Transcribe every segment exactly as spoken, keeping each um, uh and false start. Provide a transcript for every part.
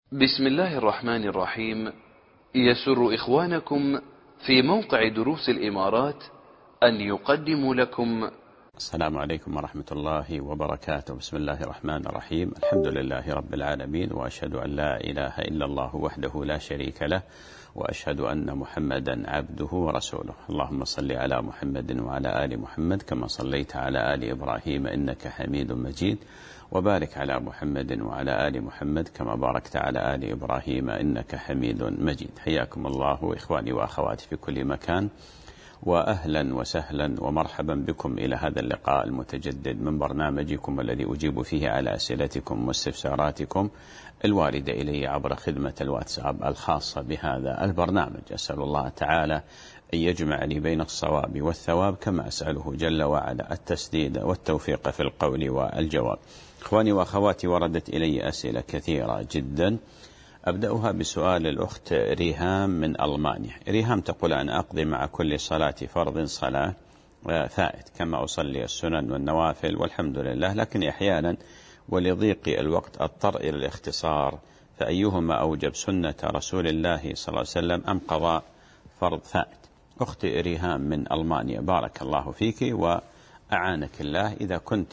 بسم الله الرحمن الرحيم. يسر إخوانكم في موقع دروس الإمارات أن يقدموا لكم. السلام عليكم ورحمة الله وبركاته. بسم الله الرحمن الرحيم. الحمد لله رب العالمين، وأشهد أن لا إله إلا الله وحده لا شريك له، وأشهد أن محمدا عبده ورسوله. اللهم صل على محمد وعلى آل محمد كما صليت على آل إبراهيم إنك حميد مجيد، وبارك على محمد وعلى آل محمد كما باركت على آل إبراهيم إنك حميد مجيد. حياكم الله إخواني وأخواتي في كل مكان، وأهلا وسهلا ومرحبا بكم إلى هذا اللقاء المتجدد من برنامجكم الذي أجيب فيه على أسئلتكم واستفساراتكم الواردة إلي عبر خدمة الواتساب الخاصة بهذا البرنامج. أسأل الله تعالى أن يجمع لي بين الصواب والثواب، كما أسأله جل وعلا التسديد والتوفيق في القول والجواب. إخواني وأخواتي، وردت إلي أسئلة كثيرة جدا. أبدأها بسؤال الأخت ريهام من ألمانيا. ريهام تقول: أنا أقضي مع كل صلاة فرض صلاة فائت، كما أصلي السنن والنوافل والحمد لله، لكن أحيانا ولضيق الوقت أضطر إلى الاختصار، فأيهما أوجب، سنة رسول الله صلى الله عليه وسلم أم قضاء فرض فائت؟ أختي ريهام من ألمانيا، بارك الله فيك وأعانك الله. إذا كنت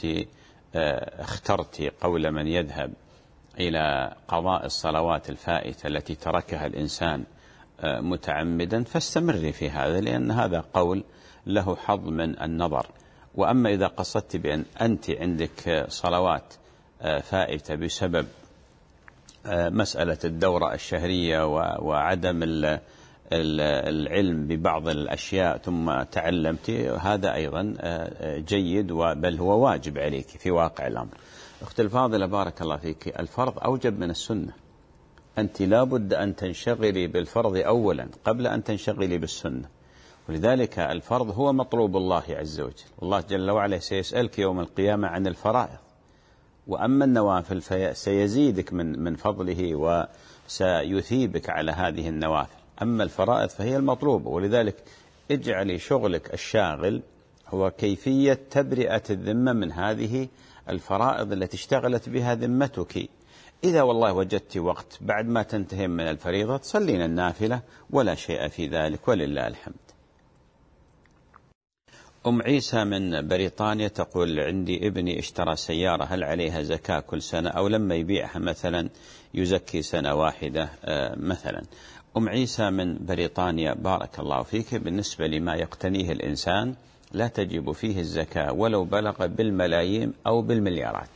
اخترت قول من يذهب إلى قضاء الصلوات الفائتة التي تركها الإنسان متعمدا، فاستمري في هذا، لأن هذا قول له حظ من النظر. وأما إذا قصدت بأن أنت عندك صلوات فائتة بسبب مسألة الدورة الشهرية وعدم العلم ببعض الأشياء ثم تعلمت، هذا أيضا جيد، بل هو واجب عليك في واقع الأمر. أختي الفاضلة بارك الله فيك، الفرض أوجب من السنة. أنت لا بد أن تنشغلي بالفرض أولا قبل أن تنشغلي بالسنة، ولذلك الفرض هو مطلوب الله عز وجل. الله جل وعلا سيسألك يوم القيامة عن الفرائض، وأما النوافل فسيزيدك من من فضله وسيثيبك على هذه النوافل. أما الفرائض فهي المطلوبة، ولذلك اجعلي شغلك الشاغل هو كيفية تبرئة الذمة من هذه الفرائض التي اشتغلت بها ذمتك. إذا والله وجدت وقت بعد ما تنتهي من الفريضة تصلين النافلة ولا شيء في ذلك، ولله الحمد. أم عيسى من بريطانيا تقول: عندي ابني اشترى سيارة، هل عليها زكاة كل سنة، أو لما يبيعها مثلا يزكي سنة واحدة مثلا؟ أم عيسى من بريطانيا بارك الله فيك، بالنسبة لما يقتنيه الإنسان لا تجب فيه الزكاة ولو بلغ بالملايين أو بالمليارات.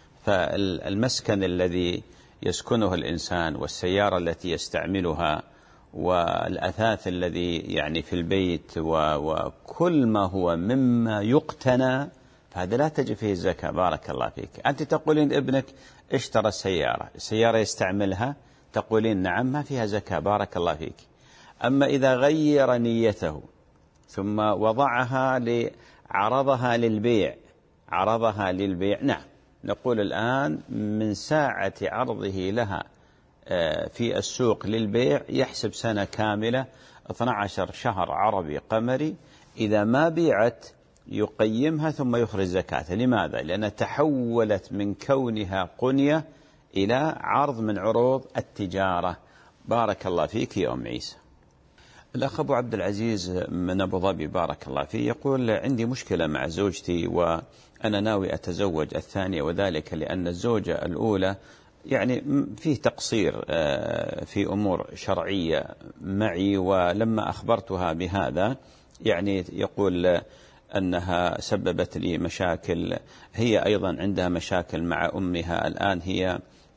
فالمسكن الذي يسكنه الإنسان والسيارة التي يستعملها والأثاث الذي يعني في البيت وكل ما هو مما يقتنى، فهذا لا تجب فيه الزكاة. بارك الله فيك. أنت تقولين ابنك اشترى سيارة، السيارة يستعملها، تقولين نعم ما فيها زكاة، بارك الله فيك. أما إذا غير نيته ثم وضعها لعرضها للبيع عرضها للبيع نعم، نقول الآن من ساعة عرضه لها في السوق للبيع يحسب سنة كاملة، اثني عشر شهر عربي قمري، إذا ما بيعت يقيمها ثم يخرج زكاة. لماذا؟ لأنها تحولت من كونها قنية إلى عرض من عروض التجارة. بارك الله فيك يا أم عيسى. الأخ أبو عبد العزيز من أبو ظبي بارك الله فيه يقول: عندي مشكلة مع زوجتي وأنا ناوي أتزوج الثانية، وذلك لأن الزوجة الأولى يعني فيه تقصير في أمور شرعية معي، ولما أخبرتها بهذا يعني يقول أنها سببت لي مشاكل. هي أيضا عندها مشاكل مع أمها الآن، هي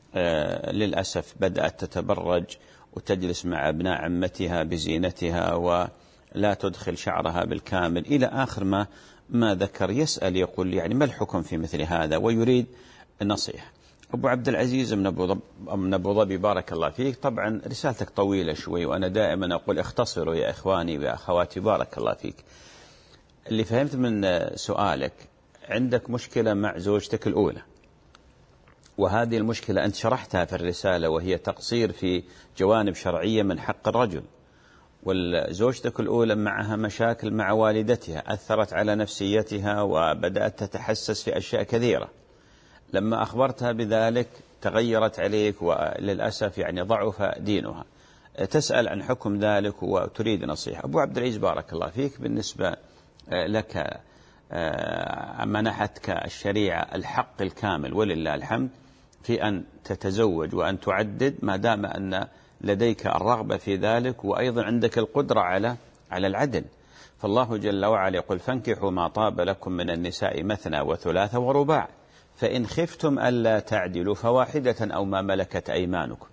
للأسف بدأت تتبرج وتجلس مع ابناء عمتها بزينتها ولا تدخل شعرها بالكامل، إلى آخر ما ما ذكر. يسأل يقول يعني ما الحكم في مثل هذا، ويريد النصيحة. أبو عبد العزيز من أبو ظبي من أبو ظبي بارك الله فيك، طبعا رسالتك طويلة شوي، وأنا دائما أقول اختصروا يا إخواني وأخواتي، بارك الله فيك. اللي فهمت من سؤالك عندك مشكلة مع زوجتك الأولى، وهذه المشكلة أنت شرحتها في الرسالة، وهي تقصير في جوانب شرعية من حق الرجل. والزوجتك الأولى معها مشاكل مع والدتها أثرت على نفسيتها وبدأت تتحسس في أشياء كثيرة. لما أخبرتها بذلك تغيرت عليك وللأسف يعني ضعف دينها، تسأل عن حكم ذلك وتريد نصيحة. أبو عبد العزيز بارك الله فيك، بالنسبة لك منحتك الشريعة الحق الكامل ولله الحمد في أن تتزوج وأن تعدد ما دام أن لديك الرغبة في ذلك، وأيضا عندك القدرة على على العدل. فالله جل وعلا يقول: فانكحوا ما طاب لكم من النساء مثنى وثلاث ورباع فإن خفتم ألا تعدلوا فواحدة أو ما ملكت أيمانكم.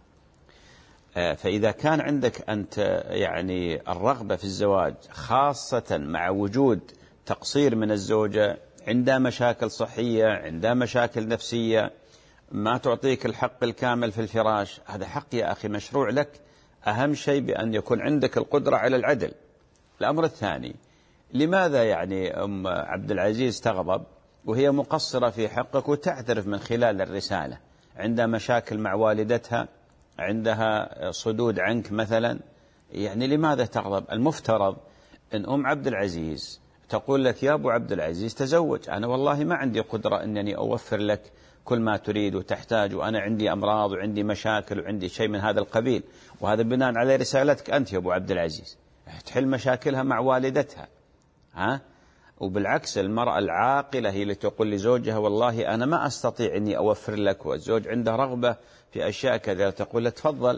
فإذا كان عندك أنت يعني الرغبة في الزواج، خاصة مع وجود تقصير من الزوجة، عندها مشاكل صحية، عندها مشاكل نفسية، ما تعطيك الحق الكامل في الفراش، هذا حق يا أخي مشروع لك. أهم شيء بأن يكون عندك القدرة على العدل. الأمر الثاني، لماذا يعني أم عبد العزيز تغضب وهي مقصرة في حقك وتعترف من خلال الرسالة؟ عندها مشاكل مع والدتها، عندها صدود عنك مثلا، يعني لماذا تغضب؟ المفترض أن أم عبد العزيز تقول لك: يا أبو عبد العزيز تزوج، أنا والله ما عندي قدرة أنني أوفر لك كل ما تريد وتحتاج، وأنا عندي أمراض وعندي مشاكل وعندي شيء من هذا القبيل. وهذا بناء على رسالتك أنت يا أبو عبد العزيز، تحل مشاكلها مع والدتها. ها؟ وبالعكس المرأة العاقلة هي اللي تقول لزوجها: والله أنا ما أستطيع أني أوفر لك، والزوج عنده رغبة في أشياء كذا، تقول له: تفضل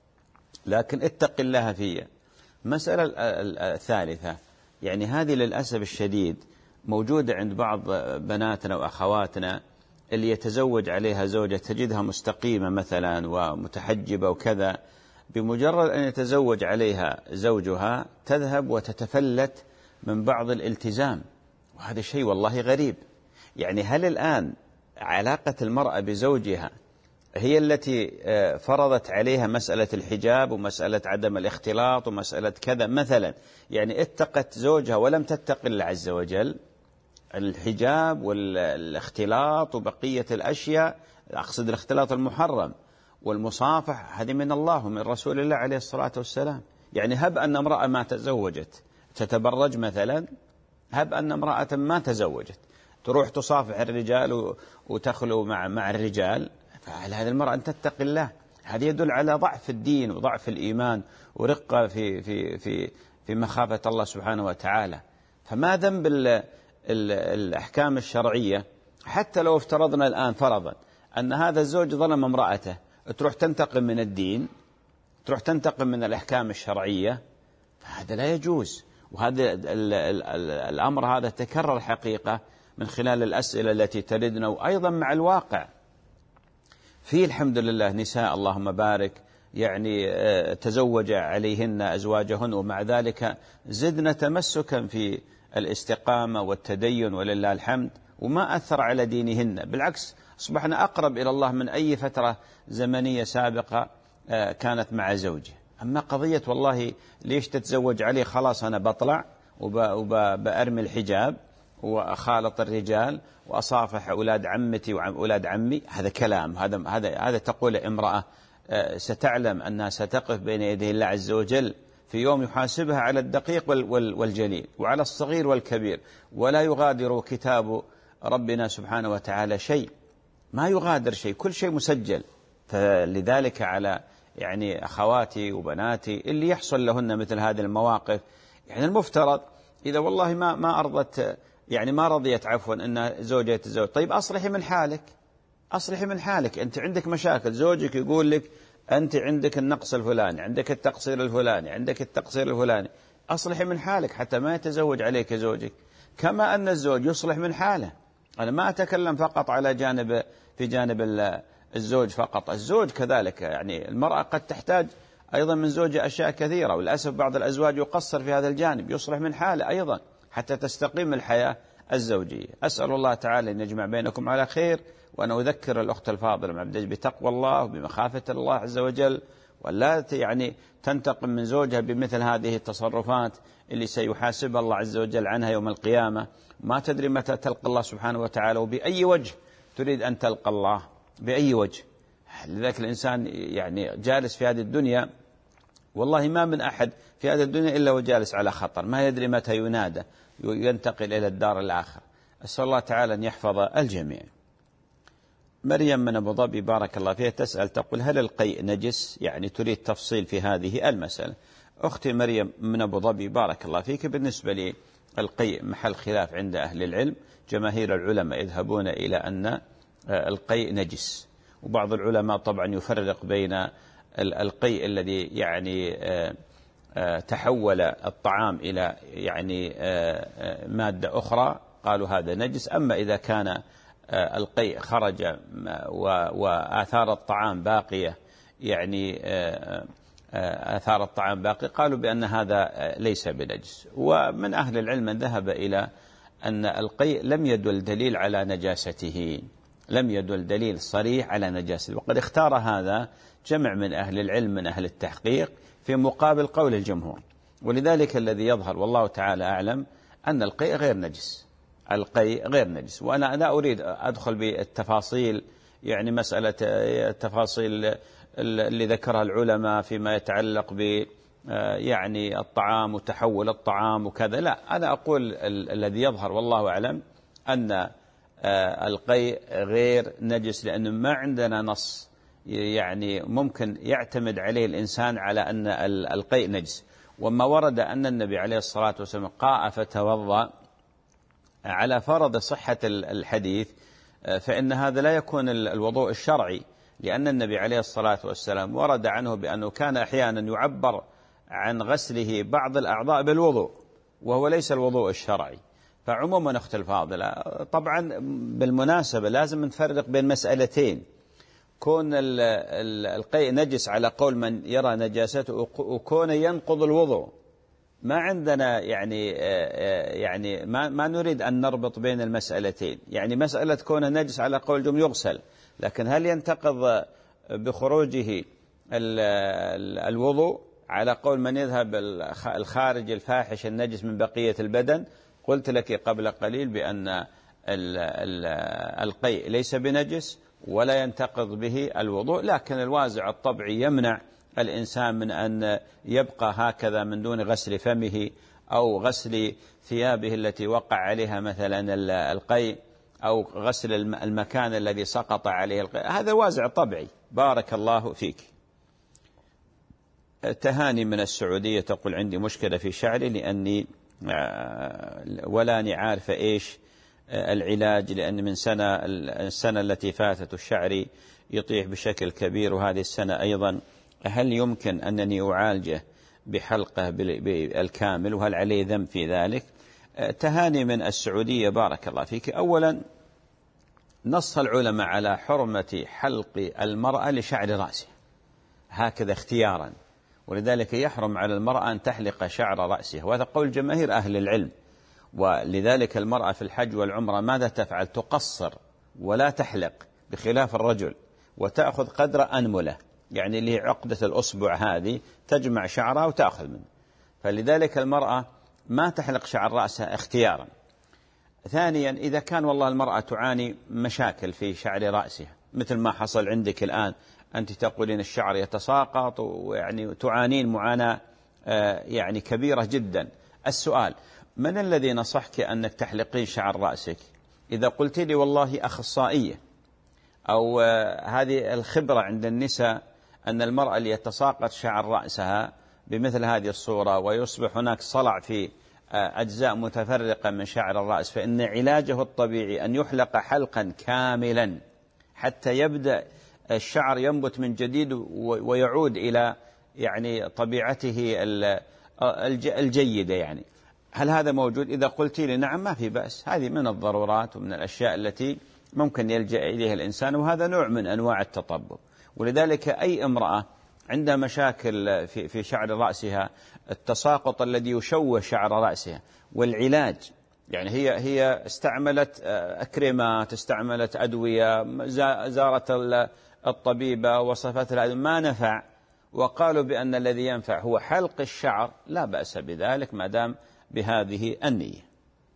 لكن اتق الله فيها. مسألة الثالثة، يعني هذه للأسف الشديد موجودة عند بعض بناتنا وأخواتنا، اللي يتزوج عليها زوجة تجدها مستقيمة مثلا ومتحجبة وكذا، بمجرد أن يتزوج عليها زوجها تذهب وتتفلت من بعض الالتزام، وهذا شيء والله غريب. يعني هل الآن علاقة المرأة بزوجها هي التي فرضت عليها مسألة الحجاب ومسألة عدم الاختلاط ومسألة كذا مثلا؟ يعني اتقت زوجها ولم تتق الله عز وجل. الحجاب والاختلاط وبقية الأشياء، أقصد الاختلاط المحرم والمصافح، هذه من الله ومن رسول الله عليه الصلاة والسلام. يعني هب أن امرأة ما تزوجت تتبرج مثلا، هب أن امرأة ما تزوجت تروح تصافح الرجال وتخلو مع مع الرجال، فعلى هذه المرأة أن تتقي الله. هذا يدل على ضعف الدين وضعف الإيمان ورقة في في في في مخافة الله سبحانه وتعالى. فما ذنب الأحكام الشرعية؟ حتى لو افترضنا الآن فرضا أن هذا الزوج ظلم امرأته، تروح تنتقم من الدين، تروح تنتقم من الأحكام الشرعية، فهذا لا يجوز. وهذا الأمر هذا تكرر حقيقة من خلال الأسئلة التي تردنا، وأيضا مع الواقع. في الحمد لله نساء اللهم بارك يعني تزوج عليهن أزواجهن، ومع ذلك زدنا تمسكا في الاستقامة والتدين ولله الحمد، وما أثر على دينهن، بالعكس أصبحنا أقرب إلى الله من أي فترة زمنية سابقة كانت مع زوجه. أما قضية والله ليش تتزوج عليه، خلاص أنا بطلع وبأرمي الحجاب وأخالط الرجال وأصافح أولاد عمتي وأولاد عمي، هذا كلام. هذا هذا هذا تقول امرأة ستعلم أنها ستقف بين يدي الله عز وجل في يوم يحاسبها على الدقيق والجليل وعلى الصغير والكبير، ولا يغادر كتاب ربنا سبحانه وتعالى شيء، ما يغادر شيء، كل شيء مسجل. فلذلك على يعني أخواتي وبناتي اللي يحصل لهن مثل هذه المواقف، يعني المفترض إذا والله ما ما أرضت يعني ما رضيت عفوا أن زوجها يتزوج، طيب أصلحي من حالك، أصلحي من حالك. أنت عندك مشاكل، زوجك يقول لك أنت عندك النقص الفلاني، عندك التقصير الفلاني، عندك التقصير الفلاني، أصلحي من حالك حتى ما يتزوج عليك زوجك. كما أن الزوج يصلح من حاله. أنا ما أتكلم فقط على جانب في جانب الزوج فقط، الزوج كذلك، يعني المرأة قد تحتاج أيضا من زوجها أشياء كثيرة، وللأسف بعض الأزواج يقصر في هذا الجانب، يصلح من حاله أيضا حتى تستقيم الحياة الزوجية. أسأل الله تعالى أن يجمع بينكم على خير. وأنا أذكر الأخت الفاضلة مع بتقوى الله وبمخافة الله عز وجل، ولا يعني تنتقم من زوجها بمثل هذه التصرفات اللي سيحاسبها الله عز وجل عنها يوم القيامة. ما تدري متى تلقى الله سبحانه وتعالى، وبأي وجه تريد أن تلقى الله، بأي وجه. لذلك الإنسان يعني جالس في هذه الدنيا، والله ما من أحد في هذه الدنيا إلا وجالس على خطر، ما يدري متى ينادى ينتقل إلى الدار الآخرة. أسأل الله تعالى أن يحفظ الجميع. مريم من أبو ظبي بارك الله فيها تسأل تقول هل القيء نجس؟ يعني تريد تفصيل في هذه المسألة. أختي مريم من أبو ظبي بارك الله فيك، بالنسبة لي القيء محل خلاف عند أهل العلم. جماهير العلماء يذهبون إلى أن القيء نجس، وبعض العلماء طبعا يفرق بين القيء الذي يعني تحول الطعام إلى يعني مادة أخرى قالوا هذا نجس. أما إذا كان القيء خرج وآثار الطعام باقية، يعني آثار الطعام باقي، قالوا بأن هذا ليس بنجس. ومن أهل العلم من ذهب إلى أن القيء لم يدل دليل على نجاسته، لم يدل دليل صريح على نجاسته، وقد اختار هذا جمع من أهل العلم من أهل التحقيق في مقابل قول الجمهور. ولذلك الذي يظهر والله تعالى أعلم أن القيء غير نجس، القيء غير نجس. وأنا لا أريد أدخل بالتفاصيل، يعني مسألة التفاصيل اللي ذكرها العلماء فيما يتعلق ب يعني الطعام وتحول الطعام وكذا، لا، أنا أقول الذي يظهر والله أعلم أن القيء غير نجس، لأنه ما عندنا نص يعني ممكن يعتمد عليه الإنسان على أن القيء نجس. وما ورد أن النبي عليه الصلاة والسلام قاء فتوضأ على فرض صحة الحديث، فإن هذا لا يكون الوضوء الشرعي، لأن النبي عليه الصلاة والسلام ورد عنه بأنه كان أحيانا يعبر عن غسله بعض الأعضاء بالوضوء، وهو ليس الوضوء الشرعي. فعموما أخت الفاضلة، طبعا بالمناسبة لازم نفرق بين مسألتين: كون القيء نجس على قول من يرى نجاسته، وكون ينقض الوضوء. ما عندنا يعني يعني ما ما نريد أن نربط بين المسألتين. يعني مسألة كونه نجس على قول جم يغسل، لكن هل ينتقض بخروجه الوضوء على قول من يذهب الخارج الفاحش النجس من بقية البدن؟ قلت لك قبل قليل بأن القيء ليس بنجس ولا ينتقض به الوضوء، لكن الوازع الطبيعي يمنع الإنسان من أن يبقى هكذا من دون غسل فمه أو غسل ثيابه التي وقع عليها مثلا القيء، أو غسل المكان الذي سقط عليه القيء. هذا وازع طبيعي. بارك الله فيك. تهاني من السعودية تقول عندي مشكلة في شعري لأني ولا عارفة إيش العلاج، لأن من سنة السنة التي فاتت الشعري يطيح بشكل كبير، وهذه السنة أيضا. هل يمكن أنني أعالجه بحلقه بالكامل، وهل عليه ذنب في ذلك؟ تهاني من السعودية بارك الله فيك. أولا، نص العلماء على حرمة حلق المرأة لشعر رأسها هكذا اختيارا، ولذلك يحرم على المرأة أن تحلق شعر رأسها، وهذا قول جماهير أهل العلم. ولذلك المرأة في الحج والعمرة ماذا تفعل؟ تقصر ولا تحلق، بخلاف الرجل، وتأخذ قدر أنملة، يعني اللي عقدة الأصبع هذه تجمع شعرها وتأخذ منه. فلذلك المرأة ما تحلق شعر رأسها اختيارا. ثانيا، إذا كان والله المرأة تعاني مشاكل في شعر رأسها مثل ما حصل عندك الآن، أنت تقولين الشعر يتساقط ويعني تعانين معاناة يعني كبيرة جدا. السؤال: من الذي نصحك أنك تحلقين شعر رأسك؟ إذا قلت لي والله أخصائية أو هذه الخبرة عند النساء أن المرأة اللي يتساقط شعر رأسها بمثل هذه الصورة ويصبح هناك صلع في أجزاء متفرقة من شعر الرأس، فإن علاجه الطبيعي أن يحلق حلقا كاملا حتى يبدأ الشعر ينبت من جديد ويعود إلى يعني طبيعته الجيدة. يعني هل هذا موجود؟ إذا قلت لي نعم ما في بأس، هذه من الضرورات ومن الأشياء التي ممكن يلجأ إليها الإنسان، وهذا نوع من أنواع التطبب. ولذلك أي امرأة عندها مشاكل في في شعر رأسها، التساقط الذي يشوه شعر رأسها، والعلاج يعني هي هي استعملت أكريمات، استعملت أدوية، زارت الطبيبة وصفت لها ما نفع، وقالوا بأن الذي ينفع هو حلق الشعر، لا بأس بذلك ما دام بهذه النية.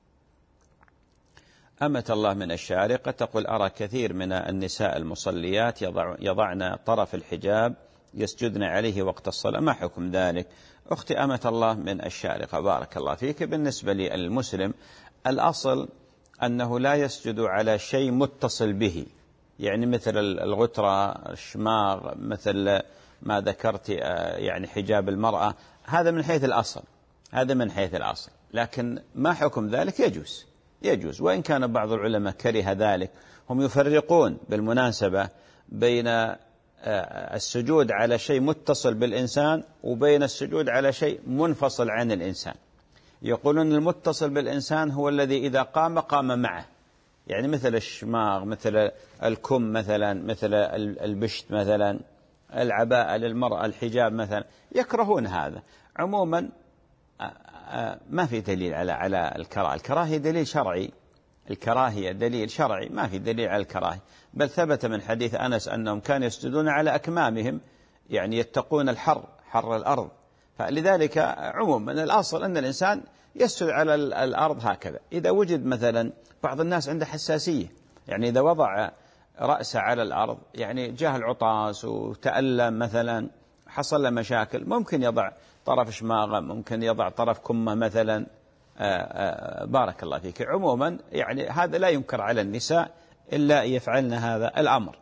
أمة الله من الشارقة تقول: أرى كثير من النساء المصليات يضع يضعن طرف الحجاب يسجدن عليه وقت الصلاة، ما حكم ذلك؟ أختي أمة الله من الشارقة بارك الله فيك، بالنسبة للمسلم الأصل أنه لا يسجد على شيء متصل به، يعني مثل الغترة، الشماغ، مثل ما ذكرت يعني حجاب المرأة، هذا من حيث الأصل، هذا من حيث الأصل. لكن ما حكم ذلك؟ يجوز، يجوز، وإن كان بعض العلماء كره ذلك. هم يفرقون بالمناسبة بين السجود على شيء متصل بالإنسان وبين السجود على شيء منفصل عن الإنسان. يقولون المتصل بالإنسان هو الذي إذا قام قام معه، يعني مثل الشماغ، مثل الكم مثلا، مثل البشت مثلا، العباءة للمرأة، الحجاب مثلا، يكرهون هذا. عموما ما في دليل على على الكراهة. الكراهية دليل شرعي، الكراهية دليل شرعي، ما في دليل على الكراهية. بل ثبت من حديث أنس أنهم كانوا يسجدون على أكمامهم، يعني يتقون الحر، حر الأرض. فلذلك عموما الأصل أن الإنسان يسجد على الأرض هكذا. إذا وجد مثلا بعض الناس عنده حساسية، يعني إذا وضع رأسه على الأرض يعني جاه العطاس وتألم مثلا، حصل له مشاكل، ممكن يضع طرف شماغه، ممكن يضع طرف كمه مثلا. آآ آآ بارك الله فيك. عموما يعني هذا لا ينكر على النساء إلا يفعلن هذا الأمر.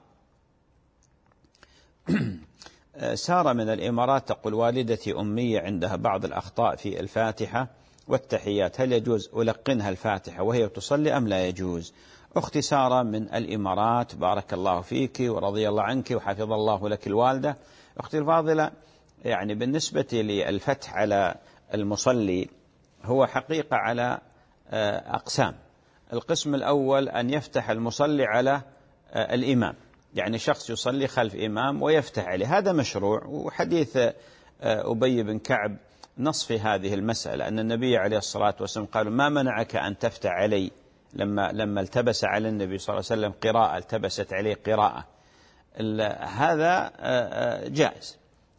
سارة من الإمارات تقول: والدتي أمية، عندها بعض الأخطاء في الفاتحة والتحيات، هل يجوز ألقنها الفاتحة وهي تصلي أم لا يجوز؟ أختي سارة من الإمارات، بارك الله فيك ورضي الله عنك وحفظ الله لك الوالدة. أختي الفاضلة، يعني بالنسبة للفتح على المصلي هو حقيقة على أقسام. القسم الأول أن يفتح المصلي على الإمام، يعني شخص يصلي خلف إمام ويفتح عليه، هذا مشروع. وحديث أبي بن كعب نص في هذه المسألة، أن النبي عليه الصلاة والسلام قال: ما منعك أن تفتح علي؟ لما لما التبس على النبي صلى الله عليه وسلم قراءة، التبست عليه قراءة، هذا جائز.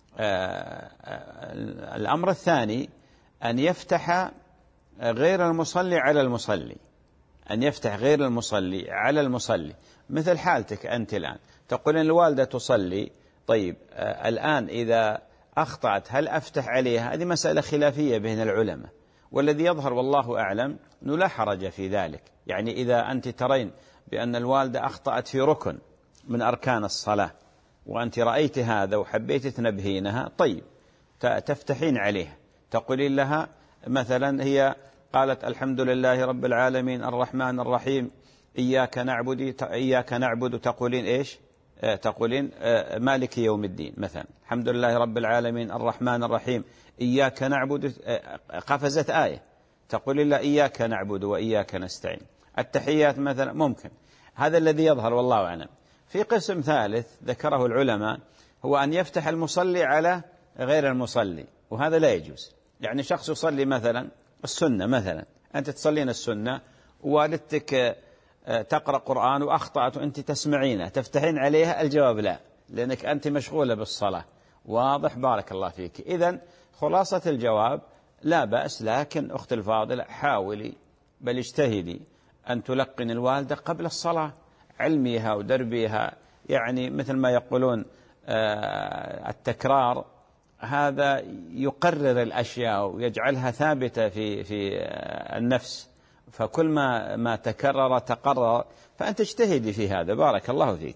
الأمر الثاني أن يفتح غير المصلي على المصلي، أن يفتح غير المصلي على المصلي، مثل حالتك أنت الآن، تقول إن الوالدة تصلي، طيب الآن إذا أخطأت هل أفتح عليها؟ هذه مسألة خلافية بين العلماء، والذي يظهر والله أعلم أنه لا حرج في ذلك. يعني إذا أنت ترين بأن الوالدة أخطأت في ركن من أركان الصلاة وأنت رأيت هذا وحبيت تنبهينها، طيب تفتحين عليها، تقولين لها مثلا، هي قالت الحمد لله رب العالمين الرحمن الرحيم إياك نعبد إياك نعبد تقولين إيش؟ تقولين مالك يوم الدين مثلا، الحمد لله رب العالمين الرحمن الرحيم إياك نعبد، قفزت آية، تقولين لا إياك نعبد وإياك نستعين. التحيات مثلا ممكن، هذا الذي يظهر والله أعلم. في قسم ثالث ذكره العلماء هو أن يفتح المصلي على غير المصلي، وهذا لا يجوز. يعني شخص يصلي مثلا السنة، مثلا أنت تصلين السنة ووالدتك تقرأ قرآن وأخطأت وأنت تسمعينه، تفتحين عليها؟ الجواب لا، لأنك أنت مشغولة بالصلاة. واضح؟ بارك الله فيك. إذن خلاصة الجواب لا بأس، لكن أخت الفاضلة حاولي بل اجتهدي أن تلقن الوالدة قبل الصلاة، علميها ودربيها، يعني مثل ما يقولون التكرار هذا يقرر الأشياء ويجعلها ثابتة في في النفس، فكل ما ما تكرر تقرر، فأنت اجتهدي في هذا. بارك الله فيك.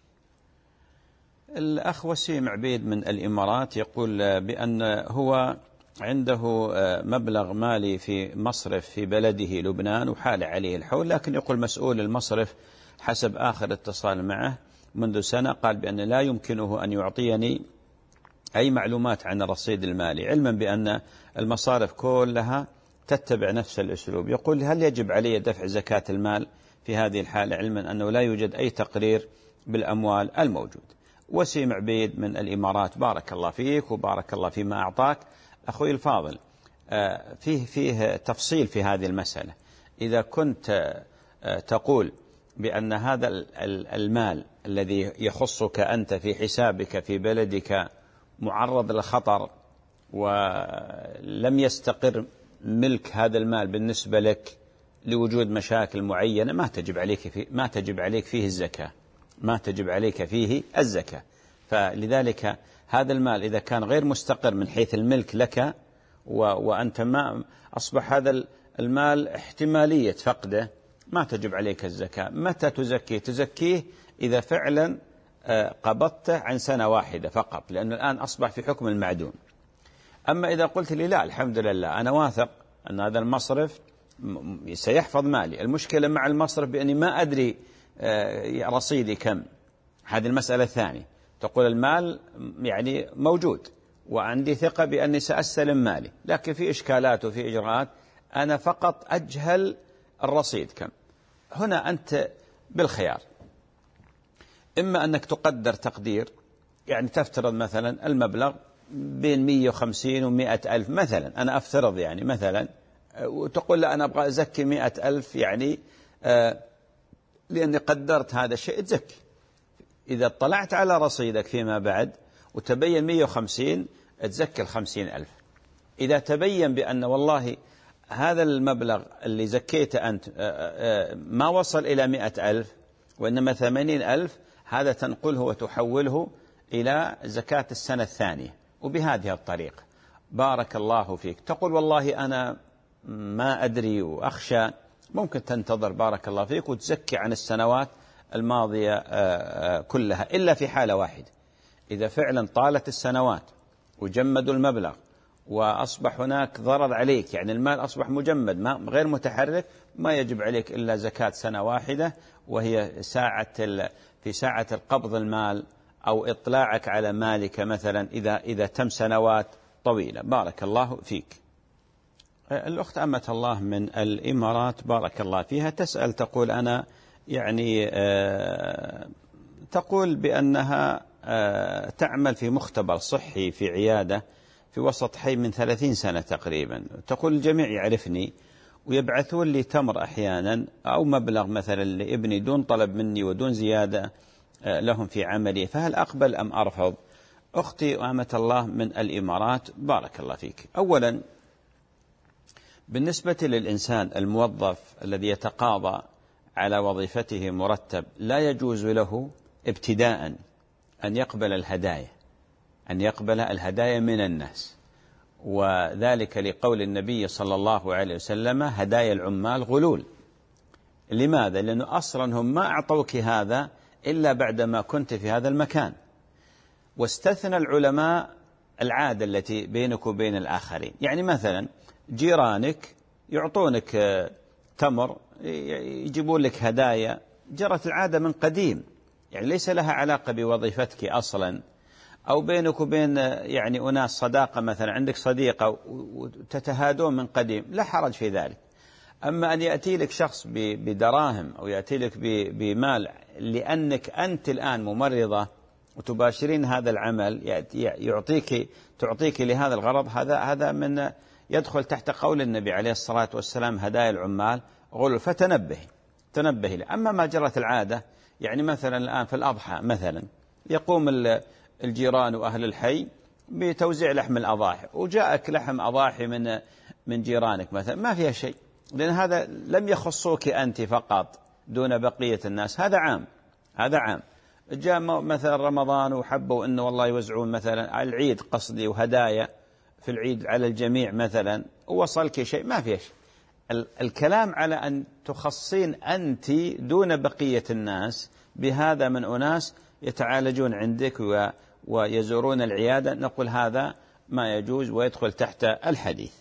الأخ وسيم عبيد من الإمارات يقول بأن هو عنده مبلغ مالي في مصرف في بلده لبنان وحال عليه الحول، لكن يقول مسؤول المصرف حسب آخر اتصال معه منذ سنة قال بأن لا يمكنه أن يعطيني أي معلومات عن الرصيد المالي، علما بأن المصارف كلها تتبع نفس الأسلوب. يقول: هل يجب علي دفع زكاة المال في هذه الحالة، علما أنه لا يوجد أي تقرير بالأموال الموجود؟ وسيم عبيد من الإمارات، بارك الله فيك وبارك الله فيما أعطاك. أخوي الفاضل، فيه فيه تفصيل في هذه المسألة. إذا كنت تقول بأن هذا المال الذي يخصك أنت في حسابك في بلدك معرض للخطر ولم يستقر ملك هذا المال بالنسبة لك لوجود مشاكل معينة، ما تجب عليك في ما تجب عليك فيه الزكاة، ما تجب عليك فيه الزكاة. فلذلك هذا المال إذا كان غير مستقر من حيث الملك لك وأنت ما أصبح هذا المال احتمالية فقده، ما تجب عليك الزكاة. متى تزكيه؟ تزكيه إذا فعلا قبضته عن سنة واحدة فقط، لأنه الآن أصبح في حكم المعدوم. أما إذا قلت لي لا الحمد لله أنا واثق أن هذا المصرف سيحفظ مالي، المشكلة مع المصرف بأني ما أدري رصيدي كم، هذه المسألة الثانية. تقول المال يعني موجود وعندي ثقة بأني سأستلم مالي، لكن في إشكالات وفي إجراءات، أنا فقط أجهل الرصيد كم. هنا أنت بالخيار، إما أنك تقدر تقدير، يعني تفترض مثلا المبلغ بين مئة وخمسين ومئة ألف مثلا، أنا أفترض يعني مثلا، وتقول لا أنا أبغى أزكي مئة ألف يعني آه لأني قدرت هذا الشيء، تزكي. إذا اطلعت على رصيدك فيما بعد وتبين مئة وخمسين، تزكي الخمسين ألف. إذا تبين بأن والله هذا المبلغ اللي زكيته أنت ما وصل إلى مئة ألف وإنما ثمانين ألف، هذا تنقله وتحوله إلى زكاة السنة الثانية. وبهذه الطريقة بارك الله فيك تقول والله أنا ما أدري وأخشى، ممكن تنتظر بارك الله فيك وتزكي عن السنوات الماضية كلها، إلا في حالة واحدة، إذا فعلا طالت السنوات وجمدوا المبلغ وأصبح هناك ضرر عليك، يعني المال أصبح مجمد ما غير متحرك، ما يجب عليك إلا زكاة سنة واحدة، وهي ساعة في ساعة القبض المال أو إطلاعك على مالك مثلا إذا إذا تم سنوات طويلة. بارك الله فيك. الأخت أمة الله من الإمارات بارك الله فيها تسأل، تقول أنا يعني آه تقول بأنها آه تعمل في مختبر صحي في عيادة في وسط حي من ثلاثين سنة تقريبا. تقول الجميع يعرفني ويبعثون لي تمر أحيانا أو مبلغ مثلا لابني دون طلب مني ودون زيادة آه لهم في عملي، فهل أقبل أم أرفض؟ أختي أمة الله من الإمارات بارك الله فيك. أولا بالنسبة للإنسان الموظف الذي يتقاضى على وظيفته مرتب، لا يجوز له ابتداء أن يقبل الهدايا أن يقبل الهدايا من الناس، وذلك لقول النبي صلى الله عليه وسلم هدايا العمال غلول. لماذا؟ لأنه أصلا هم ما أعطوك هذا إلا بعدما كنت في هذا المكان، واستثنى العلماء العادة التي بينك وبين الآخرين. يعني مثلا جيرانك يعطونك تمر، يجيبون لك هدايا، جرت العادة من قديم، يعني ليس لها علاقة بوظيفتك أصلا، أو بينك وبين يعني أناس صداقة، مثلا عندك صديقة وتتهادون من قديم، لا حرج في ذلك. أما أن يأتي لك شخص بدراهم أو يأتي لك بمال لأنك أنت الآن ممرضة وتباشرين هذا العمل، يعطيك تعطيك لهذا الغرض، هذا هذا من يدخل تحت قول النبي عليه الصلاة والسلام هدايا العمال غلول، فتنبهي تنبهي له. أما ما جرت العادة، يعني مثلا الآن في الأضحى مثلا يقوم الجيران وأهل الحي بتوزيع لحم الأضاحي، وجاءك لحم أضاحي من من جيرانك مثلا، ما فيها شيء، لأن هذا لم يخصوك أنت فقط دون بقية الناس، هذا عام هذا عام. جاء مثلا رمضان وحبوا أنه والله يوزعون مثلا على العيد قصدي وهدايا في العيد على الجميع مثلا، ووصلك شيء، ما فيه شيء. الكلام على أن تخصين أنت دون بقية الناس بهذا من أناس يتعالجون عندك ويزورون العيادة، نقول هذا ما يجوز ويدخل تحت الحديث.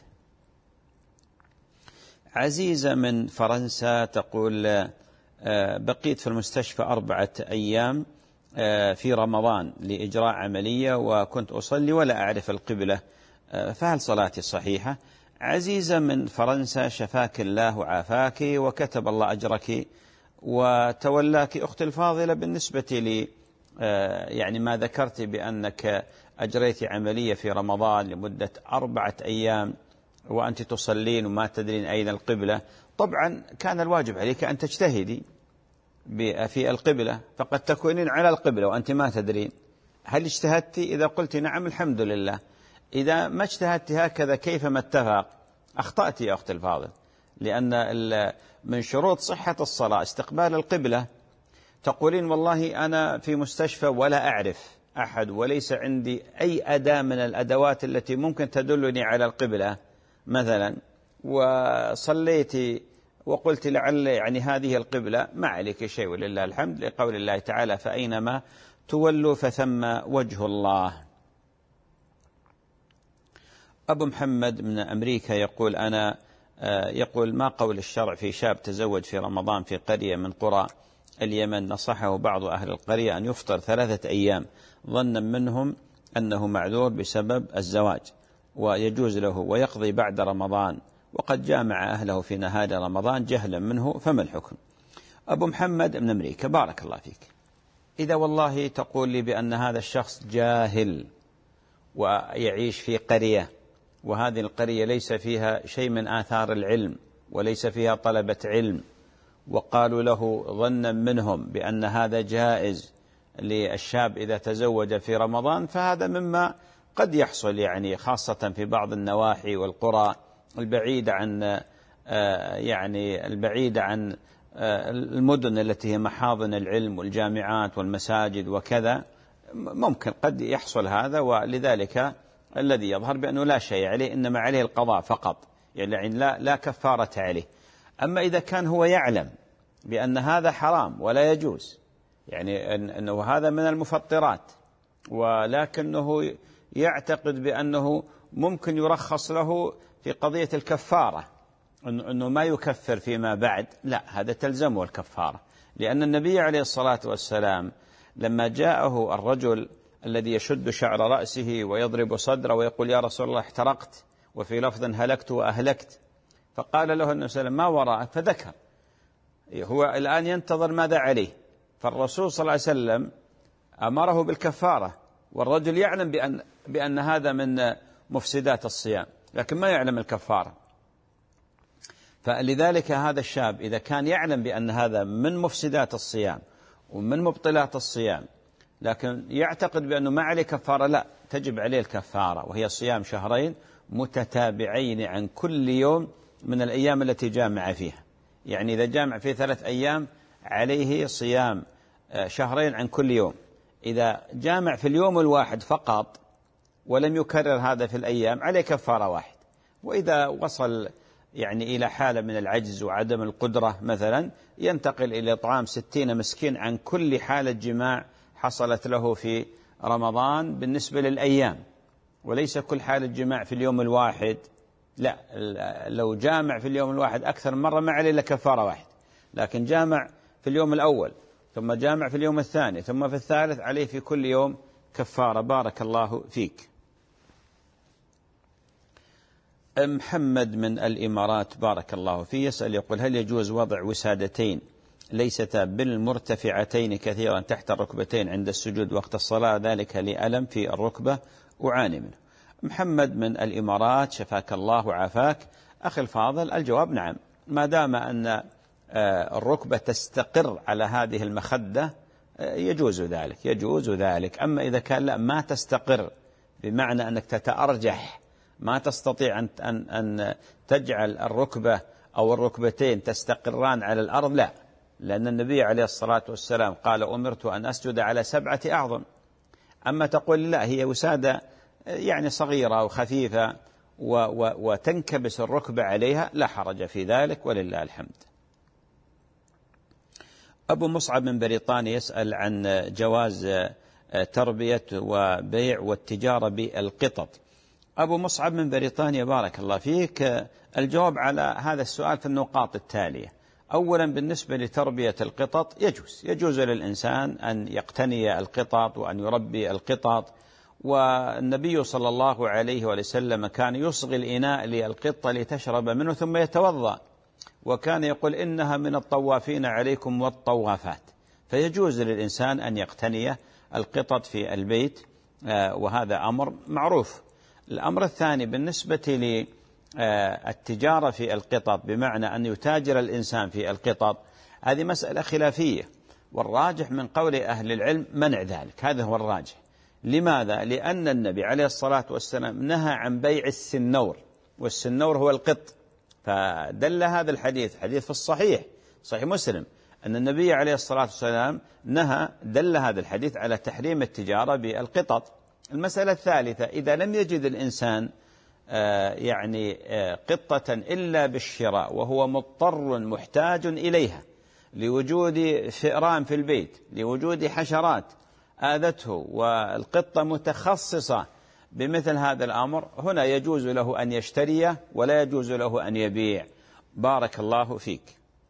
عزيزة من فرنسا تقول بقيت في المستشفى أربعة أيام في رمضان لإجراء عملية، وكنت أصلي ولا أعرف القبلة، فهل صلاتي صحيحة؟ عزيزة من فرنسا شفاك الله وعافاك وكتب الله أجرك وتولاك. أختي الفاضلة، بالنسبة لي يعني ما ذكرت بأنك أجريت عملية في رمضان لمدة أربعة أيام وأنت تصلين وما تدرين أين القبلة، طبعا كان الواجب عليك أن تجتهدي في القبلة، فقد تكونين على القبلة وأنت ما تدرين. هل اجتهدت؟ إذا قلت نعم الحمد لله. إذا ما اجتهدت هكذا كيفما اتفق أخطأت يا أختي الفاضل، لأن من شروط صحة الصلاة استقبال القبلة. تقولين والله أنا في مستشفى ولا أعرف أحد وليس عندي أي أداة من الأدوات التي ممكن تدلني على القبلة مثلا، وصليت وقلت لعل يعني هذه القبلة، ما عليك شيء ولله الحمد، لقول الله تعالى فأينما تولوا فثم وجه الله. أبو محمد من أمريكا يقول أنا يقول ما قول الشرع في شاب تزوج في رمضان في قرية من قرى اليمن، نصحه بعض أهل القرية أن يفطر ثلاثة أيام ظنا منهم أنه معذور بسبب الزواج ويجوز له ويقضي بعد رمضان، وقد جامع أهله في نهار رمضان جهلا منه، فما الحكم؟ أبو محمد من أمريكا بارك الله فيك، إذا والله تقول لي بأن هذا الشخص جاهل ويعيش في قرية وهذه القرية ليس فيها شيء من آثار العلم وليس فيها طلبة علم، وقالوا له ظنا منهم بأن هذا جائز للشاب إذا تزوج في رمضان، فهذا مما قد يحصل يعني خاصة في بعض النواحي والقرى البعيدة عن يعني البعيدة عن المدن التي هي محاضن العلم والجامعات والمساجد وكذا، ممكن قد يحصل هذا. ولذلك الذي يظهر بأنه لا شيء عليه، إنما عليه القضاء فقط، يعني لا, لا كفارة عليه. أما إذا كان هو يعلم بأن هذا حرام ولا يجوز، يعني أنه هذا من المفطرات، ولكنه يعتقد بأنه ممكن يرخص له في قضية الكفارة، أنه ما يكفر فيما بعد، لا، هذا تلزمه الكفارة، لأن النبي عليه الصلاة والسلام لما جاءه الرجل الذي يشد شعر رأسه ويضرب صدره ويقول يا رسول الله احترقت، وفي لفظ هلكت وأهلكت، فقال له النبي صلى الله عليه وسلم ما وراءك، فذكر، هو الآن ينتظر ماذا عليه، فالرسول صلى الله عليه وسلم أمره بالكفارة، والرجل يعلم بأن, بأن هذا من مفسدات الصيام لكن ما يعلم الكفارة. فلذلك هذا الشاب إذا كان يعلم بأن هذا من مفسدات الصيام ومن مبطلات الصيام لكن يعتقد بأنه ما عليه كفارة، لا، تجب عليه الكفارة، وهي صيام شهرين متتابعين عن كل يوم من الأيام التي جامع فيها. يعني إذا جامع في ثلاث أيام عليه صيام شهرين عن كل يوم. إذا جامع في اليوم الواحد فقط ولم يكرر هذا في الأيام عليه كفارة واحد. وإذا وصل يعني إلى حالة من العجز وعدم القدرة مثلا ينتقل إلى إطعام ستين مسكين عن كل حالة جماع حصلت له في رمضان بالنسبة للأيام، وليس كل حالة جماع في اليوم الواحد، لا، لو جامع في اليوم الواحد أكثر من مرة ما عليه إلا كفارة واحد، لكن جامع في اليوم الأول ثم جامع في اليوم الثاني ثم في الثالث عليه في كل يوم كفارة. بارك الله فيك. محمد من الإمارات بارك الله فيه يسأل يقول هل يجوز وضع وسادتين ليستا بالمرتفعتين كثيرا تحت الركبتين عند السجود وقت الصلاة، ذلك لألم في الركبة أعاني منه؟ محمد من الإمارات شفاك الله وعافاك. أخي الفاضل، الجواب نعم، ما دام أن الركبة تستقر على هذه المخدة يجوز ذلك يجوز ذلك. أما إذا كان لا ما تستقر بمعنى أنك تتأرجح ما تستطيع أن, أن, أن تجعل الركبة أو الركبتين تستقران على الأرض، لا، لأن النبي عليه الصلاة والسلام قال أمرت أن أسجد على سبعة أعظم. أما تقول لا هي وسادة يعني صغيرة وخفيفة و و وتنكبس الركبة عليها، لا حرج في ذلك ولله الحمد. أبو مصعب من بريطانيا يسأل عن جواز تربية وبيع والتجارة بالقطط. أبو مصعب من بريطانيا بارك الله فيك، الجواب على هذا السؤال في النقاط التالية. أولا بالنسبة لتربية القطط يجوز يجوز للإنسان أن يقتني القطط وأن يربي القطط، والنبي صلى الله عليه وسلم كان يصغي الإناء للقطة لتشرب منه ثم يتوضأ، وكان يقول إنها من الطوافين عليكم والطوافات، فيجوز للإنسان أن يقتني القطط في البيت، وهذا أمر معروف. الأمر الثاني بالنسبة للتجارة في القطط بمعنى أن يتاجر الإنسان في القطط، هذه مسألة خلافية، والراجح من قول أهل العلم منع ذلك، هذا هو الراجح. لماذا؟ لأن النبي عليه الصلاة والسلام نهى عن بيع السنور، والسنور هو القط، فدل هذا الحديث حديث في الصحيح صحيح مسلم أن النبي عليه الصلاة والسلام نهى، دل هذا الحديث على تحريم التجارة بالقطط. المسألة الثالثة إذا لم يجد الإنسان يعني قطة إلا بالشراء وهو مضطر محتاج إليها لوجود فئران في البيت، لوجود حشرات آذته، والقطة متخصصة بمثل هذا الأمر، هنا يجوز له أن يشتري ولا يجوز له أن يبيع. بارك الله فيك.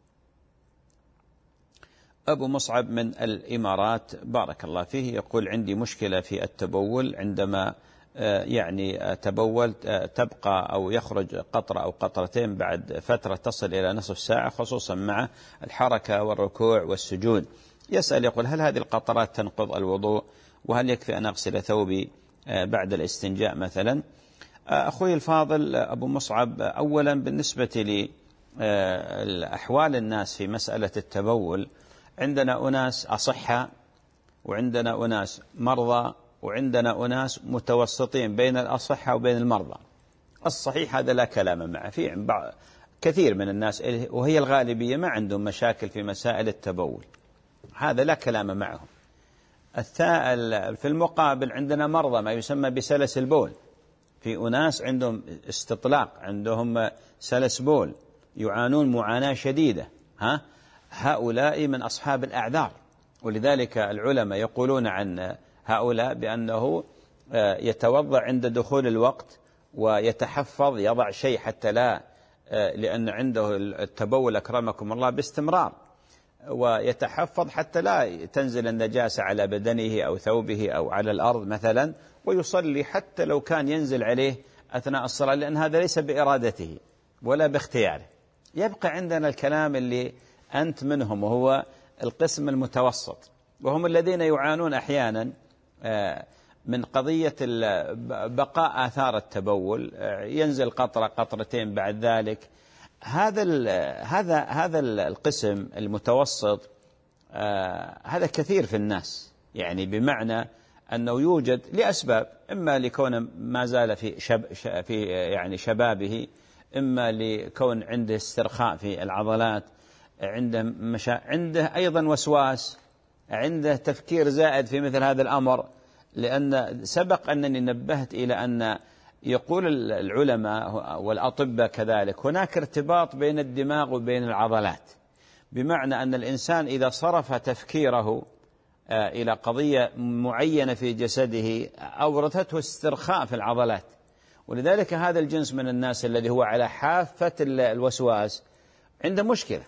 أبو مصعب من الإمارات بارك الله فيه يقول: عندي مشكلة في التبول، عندما يعني تبول تبقى أو يخرج قطرة أو قطرتين بعد فترة تصل إلى نصف ساعة، خصوصا مع الحركة والركوع والسجود. يسأل يقول: هل هذه القطرات تنقض الوضوء؟ وهل يكفي أن أغسل ثوبي بعد الاستنجاء مثلا؟ أخوي الفاضل أبو مصعب، أولا بالنسبة لأحوال الناس في مسألة التبول، عندنا أناس أصحاء وعندنا أناس مرضى وعندنا أناس متوسطين بين الأصحاء وبين المرضى. الصحيح هذا لا كلام معه، في كثير من الناس وهي الغالبية ما عندهم مشاكل في مسائل التبول، هذا لا كلام معهم. الثائل في المقابل عندنا مرضى ما يسمى بسلس البول، في أناس عندهم استطلاق، عندهم سلس بول، يعانون معاناة شديدة، ها هؤلاء من أصحاب الأعذار. ولذلك العلماء يقولون عن هؤلاء بأنه يتوضأ عند دخول الوقت ويتحفظ، يضع شيء حتى لا، لأن عنده التبول أكرمكم الله باستمرار، ويتحفظ حتى لا تنزل النجاسة على بدنه أو ثوبه أو على الأرض مثلا، ويصلي حتى لو كان ينزل عليه أثناء الصلاة، لأن هذا ليس بإرادته ولا باختياره. يبقى عندنا الكلام اللي أنت منهم، وهو القسم المتوسط، وهم الذين يعانون أحيانا من قضية بقاء آثار التبول، ينزل قطرة قطرتين بعد ذلك. هذا هذا هذا القسم المتوسط هذا كثير في الناس، يعني بمعنى أنه يوجد لأسباب، إما لكونه ما زال في شب في يعني شبابه، إما لكون عنده استرخاء في العضلات، عنده مشا... عنده أيضا وسواس، عنده تفكير زائد في مثل هذا الأمر. لأن سبق أنني نبهت إلى أن يقول العلماء والأطباء كذلك هناك ارتباط بين الدماغ وبين العضلات، بمعنى أن الإنسان إذا صرف تفكيره إلى قضية معينة في جسده أورثته استرخاء في العضلات. ولذلك هذا الجنس من الناس الذي هو على حافة الوسواس عنده مشكلة،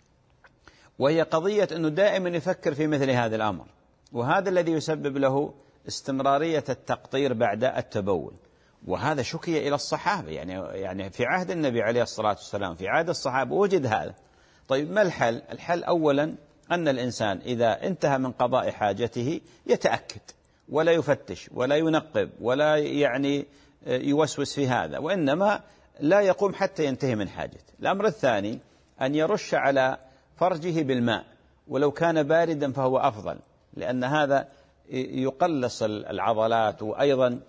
وهي قضية أنه دائما يفكر في مثل هذا الأمر، وهذا الذي يسبب له استمرارية التقطير بعد التبول. وهذا شكي إلى الصحابة، يعني يعني في عهد النبي عليه الصلاة والسلام، في عهد الصحابة وجد هذا. طيب ما الحل؟ الحل أولا أن الإنسان إذا انتهى من قضاء حاجته يتأكد ولا يفتش ولا ينقب ولا يعني يوسوس في هذا، وإنما لا يقوم حتى ينتهي من حاجته. الأمر الثاني أن يرش على فرجه بالماء، ولو كان باردا فهو أفضل، لأن هذا يقلص العضلات، وأيضا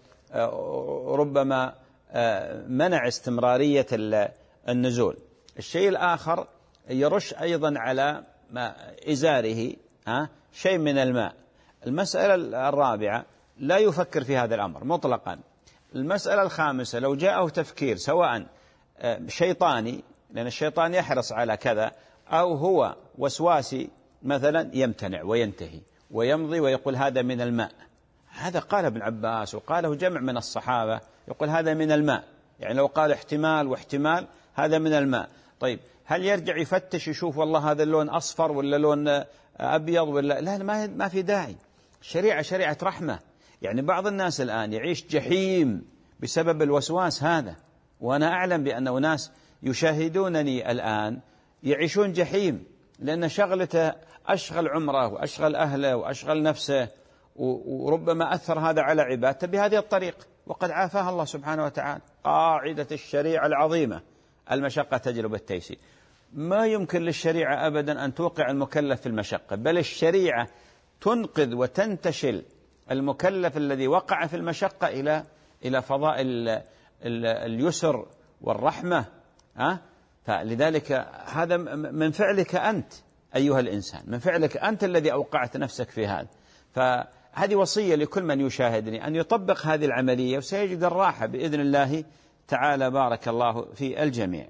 ربما منع استمرارية النزول. الشيء الآخر يرش أيضا على إزاره شيء من الماء. المسألة الرابعة لا يفكر في هذا الأمر مطلقا. المسألة الخامسة لو جاءه تفكير سواء شيطاني، لأن الشيطان يحرص على كذا، أو هو وسواسي مثلا، يمتنع وينتهي ويمضي ويقول هذا من الماء. هذا قال ابن عباس وقاله جمع من الصحابة، يقول هذا من الماء، يعني لو قال احتمال واحتمال هذا من الماء. طيب هل يرجع يفتش يشوف والله هذا اللون أصفر ولا لون أبيض ولا لا؟ ما ما في داعي. الشريعة شريعة رحمة. يعني بعض الناس الآن يعيش جحيم بسبب الوسواس هذا، وأنا أعلم بأن أناس يشاهدونني الآن يعيشون جحيم، لأن شغلته أشغل عمره وأشغل أهله وأشغل نفسه، وربما أثر هذا على عبادته بهذه الطريقة، وقد عافاها الله سبحانه وتعالى. قاعدة الشريعة العظيمة المشقة تجلب التيسير. ما يمكن للشريعة أبدا أن توقع المكلف في المشقة، بل الشريعة تنقذ وتنتشل المكلف الذي وقع في المشقة إلى إلى فضاء اليسر والرحمة. ها؟ فلذلك هذا من فعلك أنت أيها الإنسان، من فعلك أنت الذي أوقعت نفسك في هذا. فهذه وصية لكل من يشاهدني أن يطبق هذه العملية، وسيجد الراحة بإذن الله تعالى بارك الله في الجميع.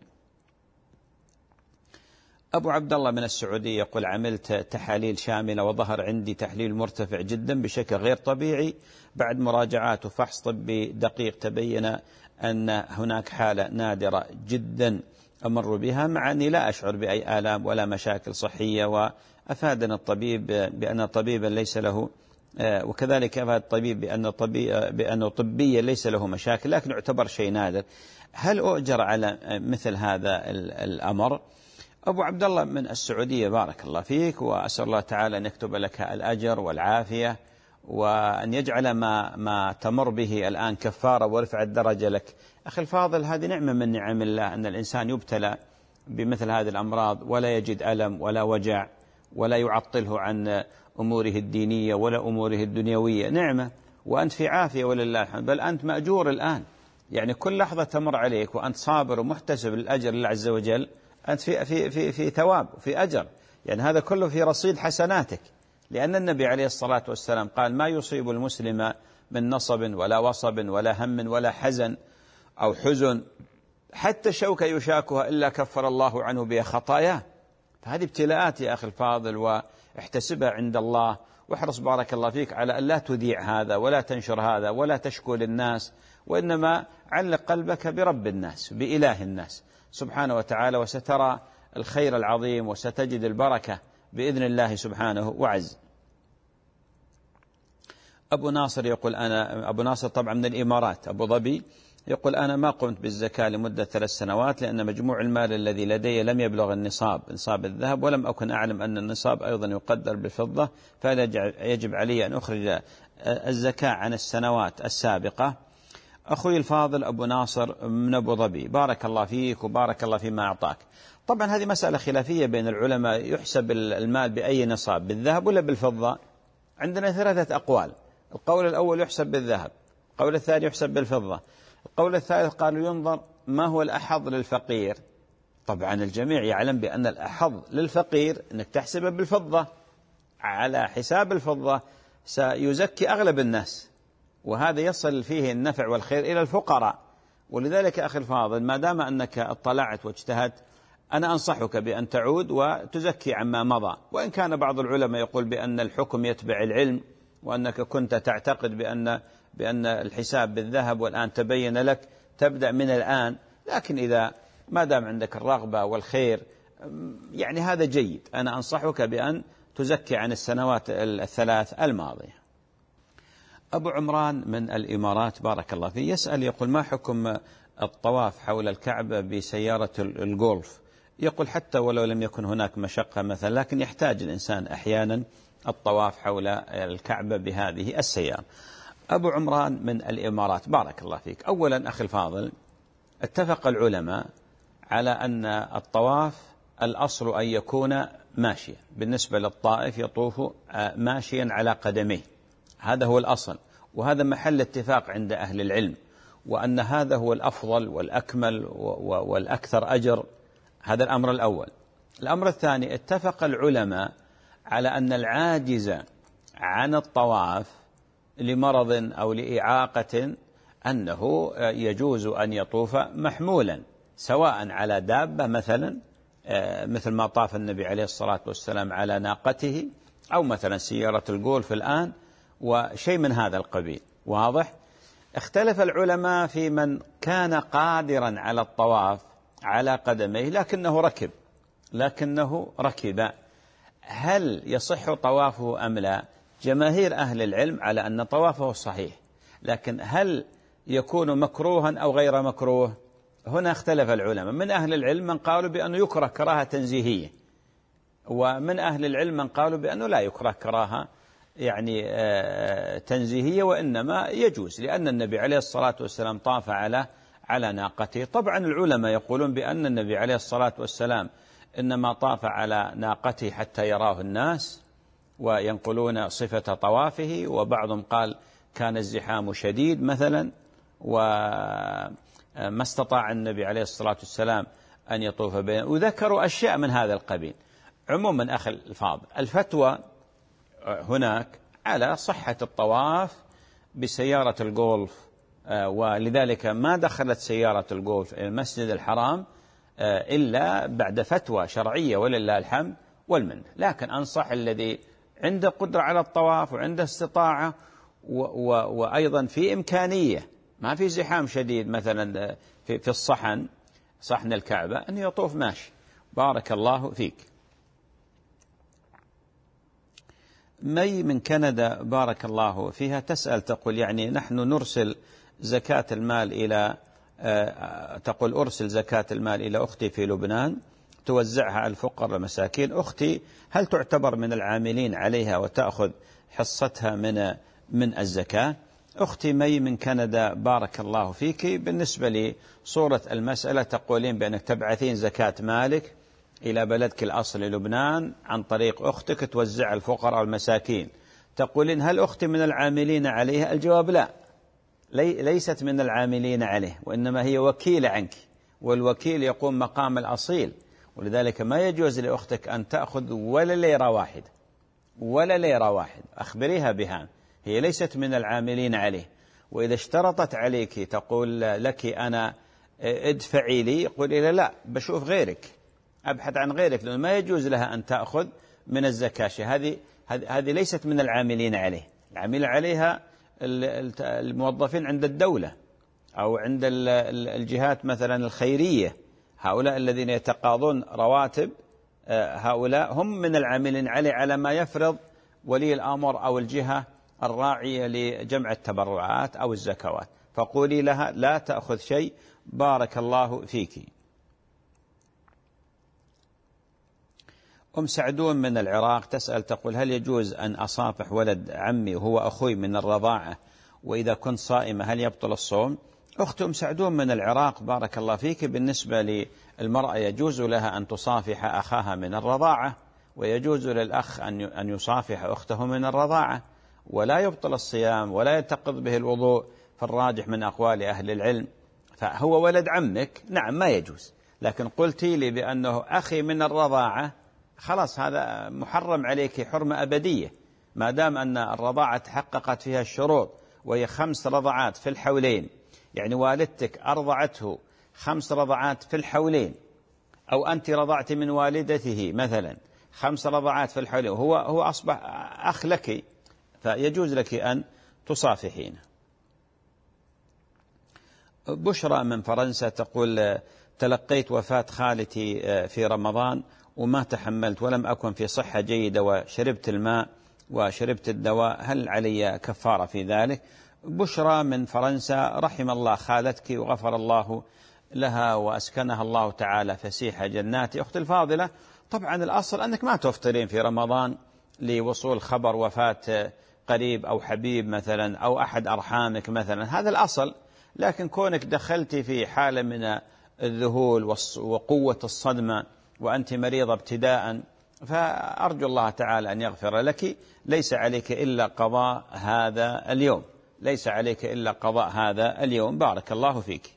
أبو عبد الله من السعودية يقول: عملت تحاليل شاملة وظهر عندي تحليل مرتفع جدا بشكل غير طبيعي، بعد مراجعات وفحص طبي دقيق تبين أن هناك حالة نادرة جدا أمر بها، مع أني لا أشعر بأي آلام ولا مشاكل صحية. وأفادنا الطبيب بأن طبيبا ليس له، وكذلك أفاد الطبيب بأن طبيب بأنه طبيا ليس له مشاكل، لكن يعتبر شيء نادر. هل أؤجر على مثل هذا الأمر؟ أبو عبد الله من السعودية بارك الله فيك، وأسأل الله تعالى أن يكتب لك الأجر والعافية، وأن يجعل ما ما تمر به الآن كفارة ورفع الدرجة لك. أخي الفاضل، هذه نعمة من نعم الله أن الإنسان يبتلى بمثل هذه الأمراض ولا يجد ألم ولا وجع ولا يعطله عن أموره الدينية ولا أموره الدنيوية. نعمة، وأنت في عافية ولله الحمد، بل أنت مأجور الآن. يعني كل لحظة تمر عليك وأنت صابر ومحتسب الأجر لله عز وجل، أنت في في في في ثواب وفي أجر. يعني هذا كله في رصيد حسناتك، لأن النبي عليه الصلاة والسلام قال: ما يصيب المسلم من نصب ولا وصب ولا هم ولا حزن أو حزن حتى شوكة يشاكها إلا كفر الله عنه بها خطاياه. فهذه ابتلاءات يا أخي الفاضل، واحتسبها عند الله، واحرص بارك الله فيك على أن لا تذيع هذا ولا تنشر هذا ولا تشكو للناس، وإنما علق قلبك برب الناس بإله الناس سبحانه وتعالى، وسترى الخير العظيم وستجد البركة بإذن الله سبحانه وعز. أبو ناصر يقول أنا أبو ناصر طبعا من الإمارات أبو ظبي، يقول: أنا ما قمت بالزكاة لمدة ثلاث سنوات لأن مجموع المال الذي لدي لم يبلغ النصاب نصاب الذهب، ولم أكن أعلم أن النصاب أيضا يقدر بالفضة، فلا يجب علي أن أخرج الزكاة عن السنوات السابقة. أخوي الفاضل أبو ناصر من أبو ظبي، بارك الله فيك وبارك الله فيما أعطاك. طبعا هذه مسألة خلافية بين العلماء، يحسب المال بأي نصاب، بالذهب ولا بالفضة؟ عندنا ثلاثة أقوال. القول الأول يحسب بالذهب، القول الثاني يحسب بالفضة، القول الثالث قالوا ينظر ما هو الأحظ للفقير. طبعا الجميع يعلم بأن الأحظ للفقير أنك تحسبه بالفضة، على حساب الفضة سيزكي أغلب الناس، وهذا يصل فيه النفع والخير إلى الفقراء. ولذلك أخي الفاضل، ما دام أنك اطلعت واجتهدت، أنا أنصحك بأن تعود وتزكي عما مضى. وإن كان بعض العلماء يقول بأن الحكم يتبع العلم، وأنك كنت تعتقد بأن بأن الحساب بالذهب والآن تبين لك تبدأ من الآن، لكن إذا ما دام عندك الرغبة والخير يعني هذا جيد. أنا أنصحك بأن تزكي عن السنوات الثلاث الماضية. أبو عمران من الإمارات بارك الله فيه يسأل، يقول: ما حكم الطواف حول الكعبة بسيارة الجولف؟ يقول: حتى ولو لم يكن هناك مشقة مثلا، لكن يحتاج الإنسان أحيانا الطواف حول الكعبة بهذه السيارة. أبو عمران من الإمارات بارك الله فيك، أولا أخي الفاضل، اتفق العلماء على أن الطواف الأصل أن يكون ماشيا. بالنسبة للطائف يطوف ماشيا على قدميه، هذا هو الأصل، وهذا محل اتفاق عند أهل العلم، وأن هذا هو الأفضل والأكمل والأكثر أجر. هذا الأمر الأول. الأمر الثاني، اتفق العلماء على أن العاجز عن الطواف لمرض أو لإعاقة أنه يجوز أن يطوف محمولا، سواء على دابة مثلا مثل ما طاف النبي عليه الصلاة والسلام على ناقته، أو مثلا سيارة الجولف الآن وشيء من هذا القبيل. واضح؟ اختلف العلماء في من كان قادرا على الطواف على قدميه لكنه ركب لكنه ركب هل يصح طوافه أم لا؟ جماهير أهل العلم على أن طوافه صحيح، لكن هل يكون مكروها أو غير مكروه؟ هنا اختلف العلماء. من أهل العلم من قالوا بأنه يكره كراهة تنزيهية، ومن أهل العلم من قالوا بأنه لا يكره كراهة يعني تنزيهية، وإنما يجوز، لأن النبي عليه الصلاة والسلام طاف على على ناقته. طبعا العلماء يقولون بأن النبي عليه الصلاة والسلام إنما طاف على ناقته حتى يراه الناس، وينقلون صفة طوافه، وبعضهم قال كان الزحام شديد مثلا وما استطاع النبي عليه الصلاة والسلام أن يطوف بين، وذكروا أشياء من هذا القبيل. عموما أخي الفاضل، الفتوى هناك على صحة الطواف بسيارة الجولف ولذلك ما دخلت سيارة الجولف إلى المسجد الحرام إلا بعد فتوى شرعية ولله الحمد والمنة. لكن أنصح الذي عنده قدرة على الطواف وعنده استطاعة وأيضا في إمكانية، ما في زحام شديد مثلا في الصحن صحن الكعبة، أن يطوف ماشي. بارك الله فيك. مي من كندا بارك الله فيها تسأل تقول يعني نحن نرسل زكاة المال إلى تقول أرسل زكاة المال إلى أختي في لبنان توزعها على الفقراء والمساكين. أختي هل تعتبر من العاملين عليها وتأخذ حصتها من من الزكاة؟ أختي مي من كندا بارك الله فيك، بالنسبة لصورة المسألة تقولين بأنك تبعثين زكاة مالك إلى بلدك الأصلي لبنان عن طريق أختك توزع الفقراء والمساكين. تقولين هل أختي من العاملين عليها؟ الجواب لا، لي ليست من العاملين عليه، وإنما هي وكيلة عنك، والوكيل يقوم مقام الأصيل، ولذلك ما يجوز لأختك أن تأخذ ولا ليرة واحد ولا ليرة واحد. أخبريها بها، هي ليست من العاملين عليه. وإذا اشترطت عليك تقول لك أنا ادفعي لي، قولي لا, لا بشوف غيرك، أبحث عن غيرك، لأنه ما يجوز لها أن تأخذ من الزكاة. هذه هذه ليست من العاملين عليه. العامل عليها الموظفين عند الدولة أو عند الجهات مثلا الخيرية، هؤلاء الذين يتقاضون رواتب، هؤلاء هم من العاملين عليه على ما يفرض ولي الأمر أو الجهة الراعية لجمع التبرعات أو الزكوات. فقولي لها لا تأخذ شيء. بارك الله فيك. أم سعدون من العراق تسأل تقول هل يجوز أن أصافح ولد عمي وهو أخوي من الرضاعة، وإذا كنت صائمة هل يبطل الصوم؟ أخت أم سعدون من العراق بارك الله فيك، بالنسبة للمرأة يجوز لها أن تصافح أخاها من الرضاعة، ويجوز للأخ أن يصافح أخته من الرضاعة، ولا يبطل الصيام ولا يتقض به الوضوء، فالراجح من أقوال أهل العلم. فهو ولد عمك نعم ما يجوز، لكن قلتي لي بأنه أخي من الرضاعة، خلاص هذا محرم عليك حرمة أبدية، ما دام أن الرضاعة تحققت فيها الشروط، وهي خمس رضعات في الحولين، يعني والدتك أرضعته خمس رضعات في الحولين، أو أنت رضعت من والدته مثلا خمس رضعات في الحولين، وهو هو أصبح أخ لك، فيجوز لك أن تصافحين. بشرى من فرنسا تقول تلقيت وفاة خالتي في رمضان وما تحملت ولم أكن في صحة جيدة، وشربت الماء وشربت الدواء، هل علي كفارة في ذلك؟ بشرى من فرنسا، رحم الله خالتك وغفر الله لها وأسكنها الله تعالى فسيح جناته. أختي الفاضلة، طبعا الأصل أنك ما تفطرين في رمضان لوصول خبر وفاة قريب أو حبيب مثلا أو أحد أرحامك مثلا، هذا الأصل. لكن كونك دخلتي في حالة من الذهول وقوة الصدمة وأنت مريضة ابتداء، فأرجو الله تعالى أن يغفر لك. ليس عليك إلا قضاء هذا اليوم، ليس عليك إلا قضاء هذا اليوم. بارك الله فيك.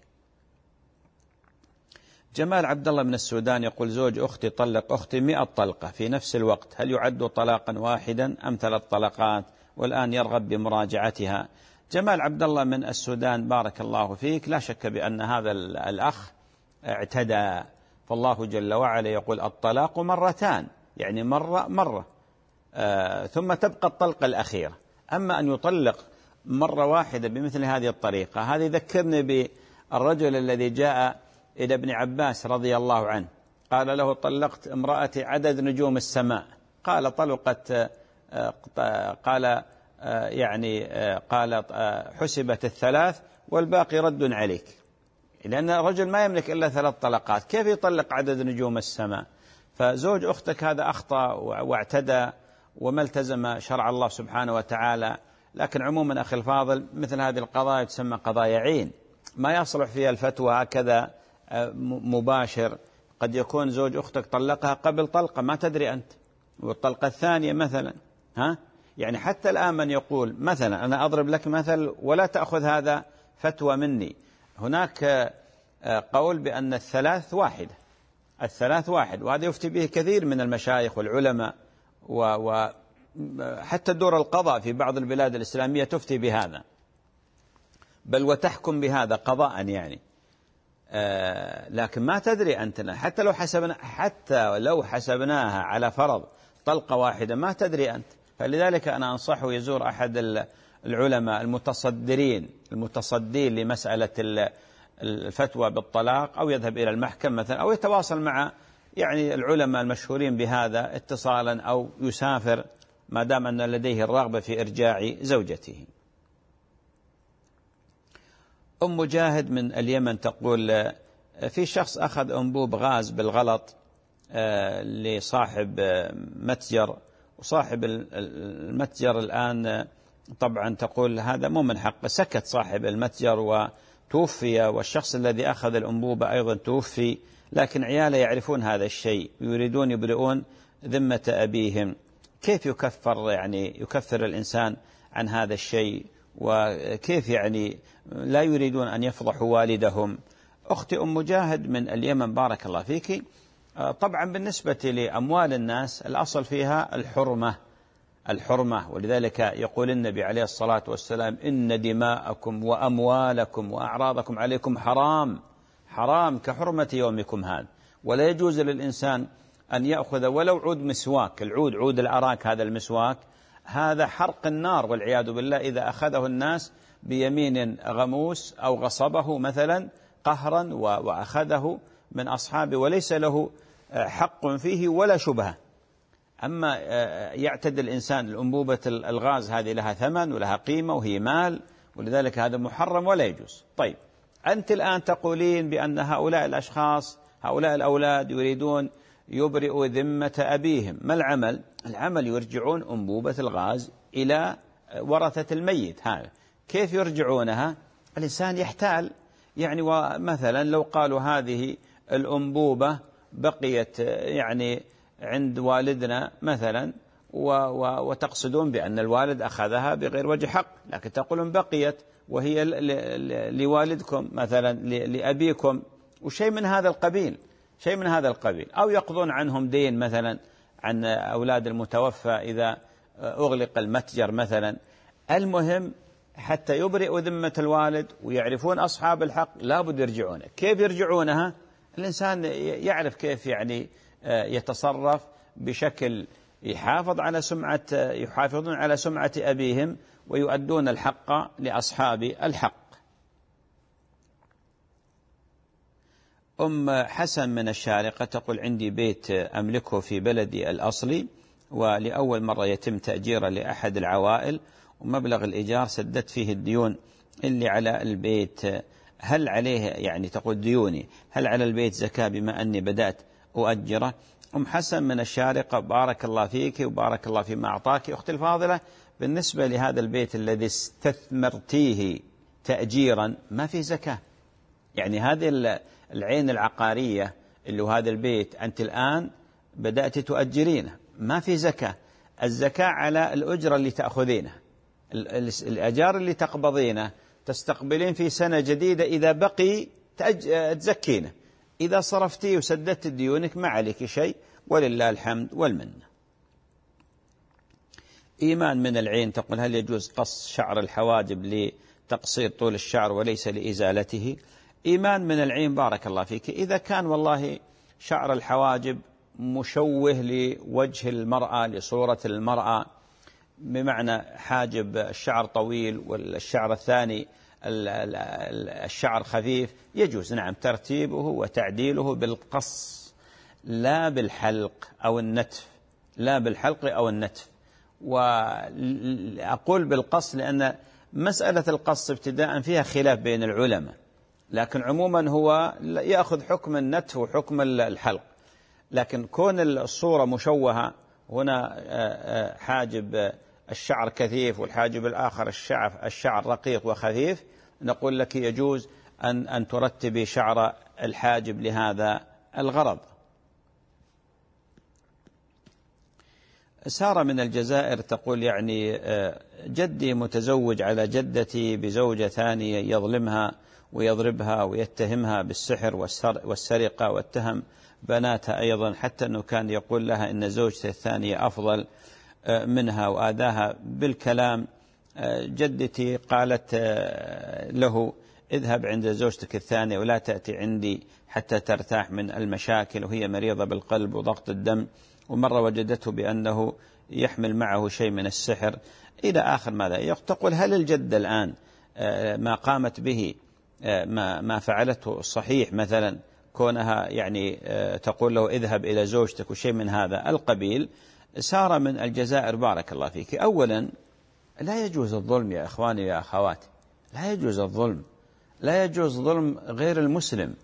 جمال عبد الله من السودان يقول زوج أختي طلق أختي مئة طلقة في نفس الوقت، هل يعد طلاقا واحدا أم ثلاث طلقات، والآن يرغب بمراجعتها؟ جمال عبد الله من السودان بارك الله فيك، لا شك بأن هذا الأخ اعتدى، فالله جل وعلا يقول الطلاق مرتان، يعني مرة مرة آه ثم تبقى الطلقة الأخيرة. أما أن يطلق مرة واحدة بمثل هذه الطريقة، هذه ذكرني بالرجل الذي جاء إلى ابن عباس رضي الله عنه قال له طلقت امرأتي عدد نجوم السماء، قال طلقت آه قال آه يعني آه قال آه حسبت الثلاث والباقي رد عليك، لأن الرجل ما يملك إلا ثلاث طلقات، كيف يطلق عدد نجوم السماء؟ فزوج أختك هذا أخطأ واعتدى وما التزم شرع الله سبحانه وتعالى. لكن عموما أخي الفاضل، مثل هذه القضايا تسمى قضايا عين، ما يصلح فيها الفتوى هكذا مباشر. قد يكون زوج أختك طلقها قبل طلقة ما تدري أنت، والطلقة الثانية مثلا، ها يعني حتى الآن من يقول مثلا، أنا أضرب لك مثل ولا تأخذ هذا فتوى مني، هناك قول بأن الثلاث واحدة، الثلاث واحد، وهذا يفتي به كثير من المشايخ والعلماء، وحتى دور القضاء في بعض البلاد الإسلامية تفتي بهذا. بل وتحكم بهذا قضاء يعني. آه لكن ما تدري أنت، حتى لو حسبنا حتى لو حسبناها على فرض طلقة واحدة ما تدري أنت. فلذلك أنا أنصحه يزور أحد العلماء المتصدرين المتصدين لمسألة الفتوى بالطلاق، أو يذهب إلى المحكمة مثلا، أو يتواصل مع يعني العلماء المشهورين بهذا اتصالا، أو يسافر ما دام أن لديه الرغبة في إرجاع زوجته. أم مجاهد من اليمن تقول في شخص أخذ أنبوب غاز بالغلط لصاحب متجر، وصاحب المتجر الآن طبعا تقول هذا مو من حقه، سكت صاحب المتجر وتوفي، والشخص الذي أخذ الأنبوبة أيضا توفي، لكن عياله يعرفون هذا الشيء ويريدون يبرئون ذمة أبيهم. كيف يكفر يعني يكفر الإنسان عن هذا الشيء، وكيف يعني لا يريدون أن يفضحوا والدهم؟ أختي أم مجاهد من اليمن بارك الله فيك، طبعا بالنسبة لأموال الناس الأصل فيها الحرمة الحرمة ولذلك يقول النبي عليه الصلاة والسلام إن دماءكم وأموالكم وأعراضكم عليكم حرام حرام كحرمة يومكم هذا. ولا يجوز للإنسان أن يأخذ ولو عود مسواك، العود عود الأراك هذا المسواك، هذا حرق النار والعياذ بالله إذا أخذه الناس بيمين غموس أو غصبه مثلا قهرا وأخذه من أصحابه وليس له حق فيه ولا شبهة. أما يعتد الإنسان الأنبوبة الغاز هذه لها ثمن ولها قيمة وهي مال، ولذلك هذا محرم ولا يجوز. طيب أنت الآن تقولين بأن هؤلاء الأشخاص هؤلاء الأولاد يريدون يبرئوا ذمة أبيهم، ما العمل؟ العمل يرجعون أنبوبة الغاز إلى ورثة الميت. هذا كيف يرجعونها؟ الإنسان يحتال يعني، ومثلا لو قالوا هذه الأنبوبة بقيت يعني عند والدنا مثلا، وتقصدون بأن الوالد أخذها بغير وجه حق، لكن تقولون بقيت وهي لوالدكم مثلا لأبيكم، وشيء من هذا القبيل شيء من هذا القبيل أو يقضون عنهم دين مثلا عن أولاد المتوفى إذا أغلق المتجر مثلا. المهم حتى يبرئوا ذمة الوالد ويعرفون أصحاب الحق لابد يرجعونه. كيف يرجعونها؟ الإنسان يعرف كيف يعني يتصرف بشكل يحافظ على سمعة يحافظون على سمعة أبيهم ويؤدون الحق لأصحاب الحق. أم حسن من الشارقة تقول عندي بيت أملكه في بلدي الأصلي، ولأول مرة يتم تأجيره لأحد العوائل، ومبلغ الإيجار سددت فيه الديون اللي على البيت، هل عليه يعني تقول ديوني هل على البيت زكاة بما أني بدأت أؤجره؟ أم حسن من الشارقة بارك الله فيك وبارك الله فيما أعطاك. أختي الفاضلة بالنسبة لهذا البيت الذي استثمرتيه تأجيرا ما فيه زكاة، يعني هذه العين العقارية اللي هو هذا البيت أنت الآن بدأت تؤجرينه ما في زكاة. الزكاة على الأجرة اللي تأخذينه، الأجار اللي تقبضينه تستقبلين في سنة جديدة إذا بقي تزكينه، إذا صرفتيه وسددت ديونك ما عليك شيء ولله الحمد والمنة. إيمان من العين تقول هل يجوز قص شعر الحواجب لتقصير طول الشعر وليس لإزالته؟ إيمان من العين بارك الله فيك، إذا كان والله شعر الحواجب مشوه لوجه المرأة لصورة المرأة، بمعنى حاجب الشعر طويل والشعر الثاني الشعر خفيف، يجوز نعم ترتيبه وتعديله بالقص لا بالحلق أو النتف، لا بالحلق أو النتف. وأقول بالقص لأن مسألة القص ابتداء فيها خلاف بين العلماء، لكن عموما هو يأخذ حكم النتف وحكم الحلق. لكن كون الصورة مشوهة، هنا حاجب الشعر كثيف والحاجب الآخر الشعر الشعر رقيق وخفيف، نقول لك يجوز أن أن ترتبي شعر الحاجب لهذا الغرض. سارة من الجزائر تقول يعني جدي متزوج على جدتي بزوجة ثانية يظلمها ويضربها ويتهمها بالسحر والسرقة، واتهم بناتها أيضا، حتى أنه كان يقول لها إن زوجته الثانية أفضل منها، وآذاها بالكلام جدتي قالت له اذهب عند زوجتك الثانية ولا تأتي عندي حتى ترتاح من المشاكل، وهي مريضة بالقلب وضغط الدم، ومرة وجدته بأنه يحمل معه شيء من السحر إلى آخر ماذا. تقول هل الجدة الآن ما قامت به ما ما فعلته صحيح مثلا كونها يعني تقول له اذهب إلى زوجتك وشيء من هذا القبيل؟ سارة من الجزائر بارك الله فيك، أولا لا يجوز الظلم يا إخواني يا أخواتي، لا يجوز الظلم، لا يجوز ظلم غير المسلم.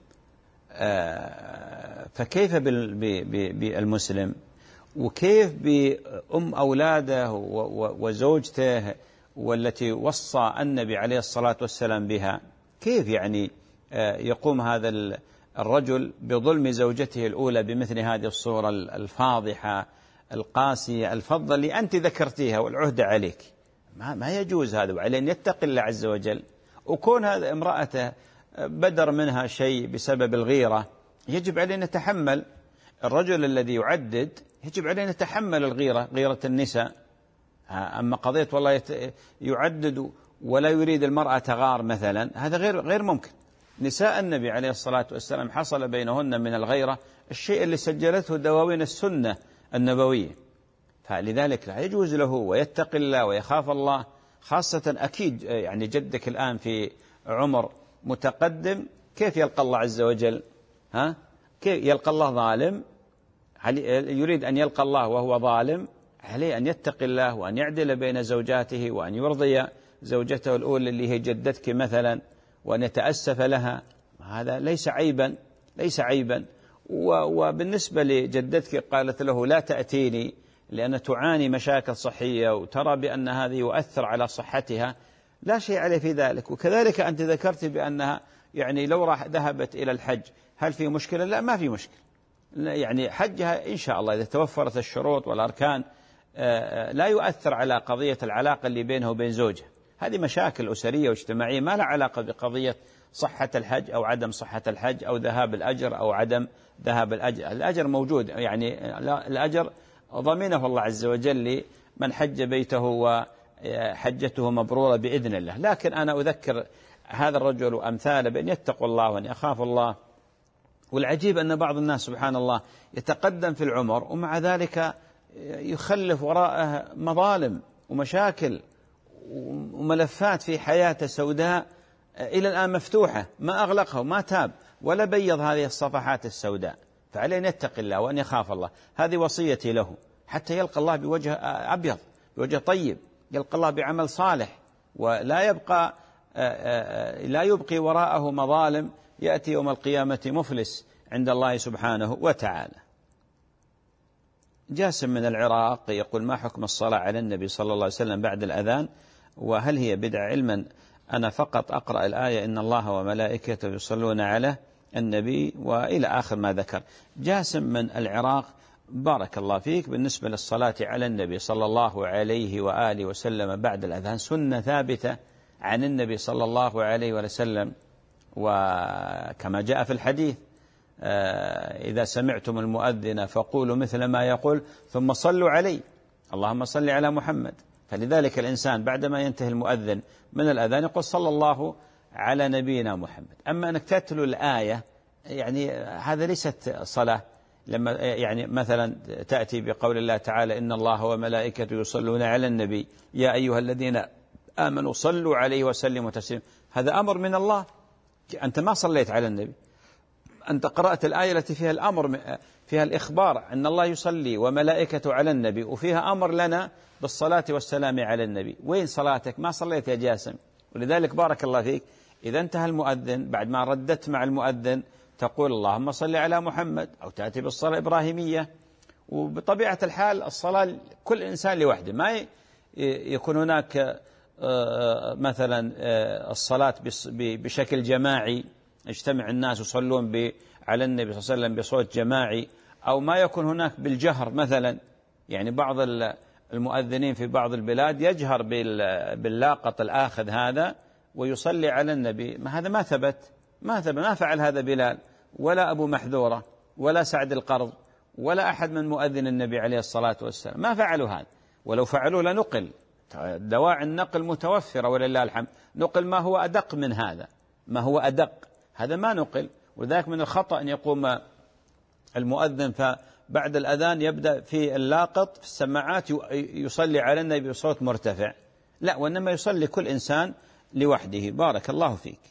فكيف بالمسلم وكيف بأم أولاده وزوجته والتي وصى النبي عليه الصلاة والسلام بها؟ كيف يعني يقوم هذا الرجل بظلم زوجته الأولى بمثل هذه الصورة الفاضحة القاسية الفظة اللي أنت ذكرتيها والعهد عليك؟ ما, ما يجوز هذا، وعليه أن يتقي الله عز وجل. وكون هذا امرأته بدر منها شيء بسبب الغيرة يجب عليه أن يتحمل. الرجل الذي يعدد يجب عليه أن يتحمل الغيرة، غيرة النساء. أما قضية والله يعدد ولا يريد المرأة تغار مثلا، هذا غير غير ممكن. نساء النبي عليه الصلاة والسلام حصل بينهن من الغيرة الشيء اللي سجلته دواوين السنة النبوية، فلذلك لا يجوز له ويتقي الله ويخاف الله. خاصة أكيد يعني جدك الآن في عمر متقدم، كيف يلقى الله عز وجل؟ ها؟ كيف يلقى الله ظالم؟ هل يريد أن يلقى الله وهو ظالم؟ عليه أن يتقي الله وأن يعدل بين زوجاته وأن يرضي زوجته الأولى اللي هي جدتك مثلا وأن يتأسف لها، هذا ليس عيبا، ليس عيبا. وبالنسبة لجدتك قالت له لا تأتيني لأن تعاني مشاكل صحية وترى بأن هذا يؤثر على صحتها، لا شيء عليه في ذلك. وكذلك أنت ذكرت بأنها يعني لو راح ذهبت إلى الحج هل في مشكلة؟ لا، ما في مشكلة، يعني حجها إن شاء الله إذا توفرت الشروط والأركان لا يؤثر على قضية العلاقة اللي بينه وبين زوجها. هذه مشاكل أسرية واجتماعية ما لها علاقة بقضية صحة الحج أو عدم صحة الحج أو ذهاب الأجر أو عدم ذهاب الأجر. الأجر موجود، يعني الأجر ضمنه الله عز وجل لمن حج بيته وحجته مبرورة بإذن الله. لكن أنا أذكر هذا الرجل وأمثاله بأن يتقوا الله وأن يخافوا الله. والعجيب أن بعض الناس سبحان الله يتقدم في العمر ومع ذلك يخلف وراءه مظالم ومشاكل وملفات في حياته سوداء إلى الآن مفتوحة، ما أغلقها وما تاب ولا بيض هذه الصفحات السوداء. فعليه أن يتقي الله وأن يخاف الله. هذه وصيتي له حتى يلقى الله بوجه أبيض، بوجه طيب، يلقى الله بعمل صالح، ولا يبقى لا يبقي وراءه مظالم يأتي يوم القيامة مفلس عند الله سبحانه وتعالى. جاسم من العراق يقول ما حكم الصلاة على النبي صلى الله عليه وسلم بعد الأذان، وهل هي بدعة؟ علما أنا فقط أقرأ الآية إن الله وملائكته يصلون على النبي وإلى آخر ما ذكر. جاسم من العراق بارك الله فيك، بالنسبة للصلاة على النبي صلى الله عليه وآله وسلم بعد الأذان سنة ثابتة عن النبي صلى الله عليه وسلم، وكما جاء في الحديث إذا سمعتم المؤذن فقولوا مثل ما يقول ثم صلوا علي اللهم صل على محمد. فلذلك الإنسان بعدما ينتهي المؤذن من الأذان يقول صلى الله على نبينا محمد. أما أنك تتلو الآية يعني هذا ليست صلاة. لما يعني مثلا تأتي بقول الله تعالى إن الله وملائكته يصلون على النبي يا أيها الذين آمنوا صلوا عليه وسلموا تسليما، هذا أمر من الله. أنت ما صليت على النبي، أنت قرأت الآية التي فيها الأمر، فيها الإخبار أن الله يصلي وملائكته على النبي، وفيها أمر لنا بالصلاة والسلام على النبي. وين صلاتك؟ ما صليت يا جاسم. ولذلك بارك الله فيك إذا انتهى المؤذن بعد ما ردت مع المؤذن تقول اللهم صل على محمد، أو تأتي بالصلاة الإبراهيمية. وبطبيعة الحال الصلاة كل إنسان لوحده، ما يكون هناك مثلا الصلاة بشكل جماعي اجتمع الناس يصلون على النبي صلى الله عليه وسلم بصوت جماعي، أو ما يكون هناك بالجهر مثلا. يعني بعض المؤذنين في بعض البلاد يجهر باللاقط الآخذ هذا ويصلي على النبي، ما هذا ما ثبت، ما ثبت، ما فعل هذا بلال ولا أبو محذورة ولا سعد القرض ولا أحد من مؤذن النبي عليه الصلاة والسلام، ما فعلوا هذا. ولو فعلوا لنقل دواعي النقل متوفرة ولله الحمد، نقل ما هو أدق من هذا، ما هو أدق، هذا ما نقل. وذلك من الخطأ أن يقوم المؤذن فبعد الأذان يبدأ في اللاقط في السماعات يصلي على النبي بصوت مرتفع، لا، وإنما يصلي كل إنسان لوحده. بارك الله فيك.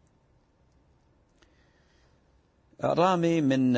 رامي من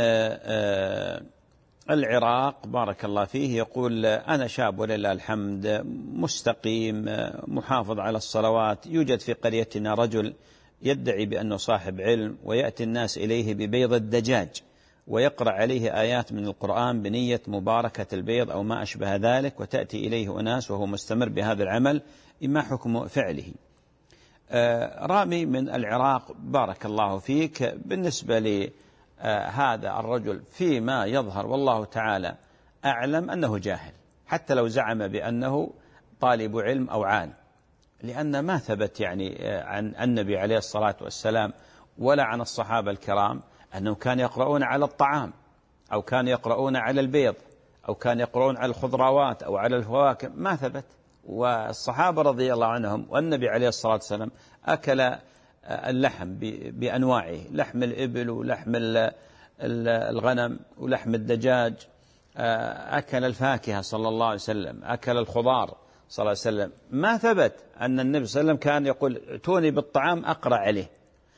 العراق بارك الله فيه يقول: أنا شاب ولله الحمد مستقيم محافظ على الصلوات، يوجد في قريتنا رجل يدعي بأنه صاحب علم، ويأتي الناس إليه ببيض الدجاج ويقرأ عليه آيات من القرآن بنية مباركة البيض أو ما أشبه ذلك، وتأتي إليه أناس وهو مستمر بهذا العمل، ما حكم فعله؟ رامي من العراق بارك الله فيك، بالنسبة لهذا الرجل فيما يظهر والله تعالى أعلم أنه جاهل، حتى لو زعم بأنه طالب علم أو عالم، لأن ما ثبت يعني عن النبي عليه الصلاة والسلام ولا عن الصحابة الكرام أنهم كانوا يقرؤون على الطعام أو كانوا يقرؤون على البيض أو كانوا يقرؤون على الخضروات أو على الفواكه، ما ثبت. والصحابة رضي الله عنهم والنبي عليه الصلاة والسلام أكل اللحم بأنواعه، لحم الإبل ولحم الغنم ولحم الدجاج، أكل الفاكهة صلى الله عليه وسلم، أكل الخضار صلى الله عليه وسلم. ما ثبت أن النبي صلى الله عليه وسلم كان يقول: ائتوني بالطعام أقرأ عليه.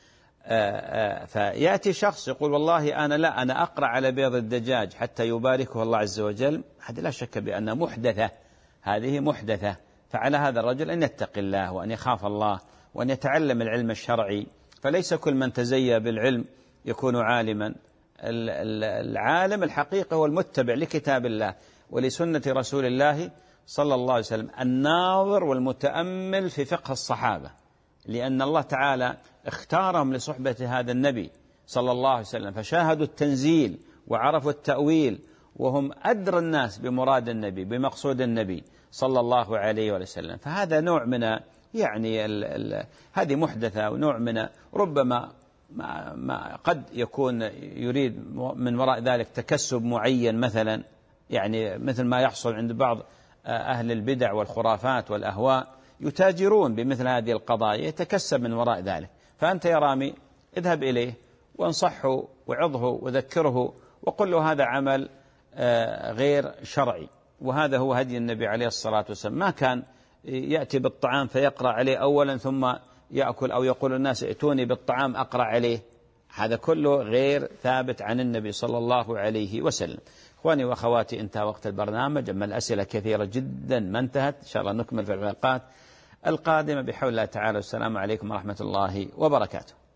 فيأتي شخص يقول: والله أنا لا، أنا أقرأ على بيض الدجاج حتى يباركه الله عز وجل، هذا لا شك بأنها محدثة، هذه محدثة. فعلى هذا الرجل أن يتقي الله وأن يخاف الله وأن يتعلم العلم الشرعي، فليس كل من تزيى بالعلم يكون عالما. العالم الحقيقة هو المتبع لكتاب الله ولسنة رسول الله صلى الله عليه وسلم، الناظر والمتأمل في فقه الصحابة، لأن الله تعالى اختارهم لصحبة هذا النبي صلى الله عليه وسلم، فشاهدوا التنزيل وعرفوا التأويل، وهم أدرى الناس بمراد النبي بمقصود النبي صلى الله عليه وسلم. فهذا نوع من يعني ال ال هذه محدثة، ونوع من ربما ما ما قد يكون يريد من وراء ذلك تكسب معين، مثلا يعني مثل ما يحصل عند بعض أهل البدع والخرافات والأهواء، يتاجرون بمثل هذه القضايا، يتكسب من وراء ذلك. فأنت يا رامي اذهب إليه وانصحه وعظه وذكره وقل له هذا عمل غير شرعي، وهذا هو هدي النبي عليه الصلاة والسلام. ما كان يأتي بالطعام فيقرأ عليه أولا ثم يأكل، أو يقول الناس ائتوني بالطعام أقرأ عليه، هذا كله غير ثابت عن النبي صلى الله عليه وسلم. إخواني وأخواتي، انتهى وقت البرنامج، أما الأسئلة كثيرة جدا ما انتهت، إن شاء الله نكمل في الحلقات القادمة بحول الله تعالى. والسلام عليكم ورحمة الله وبركاته.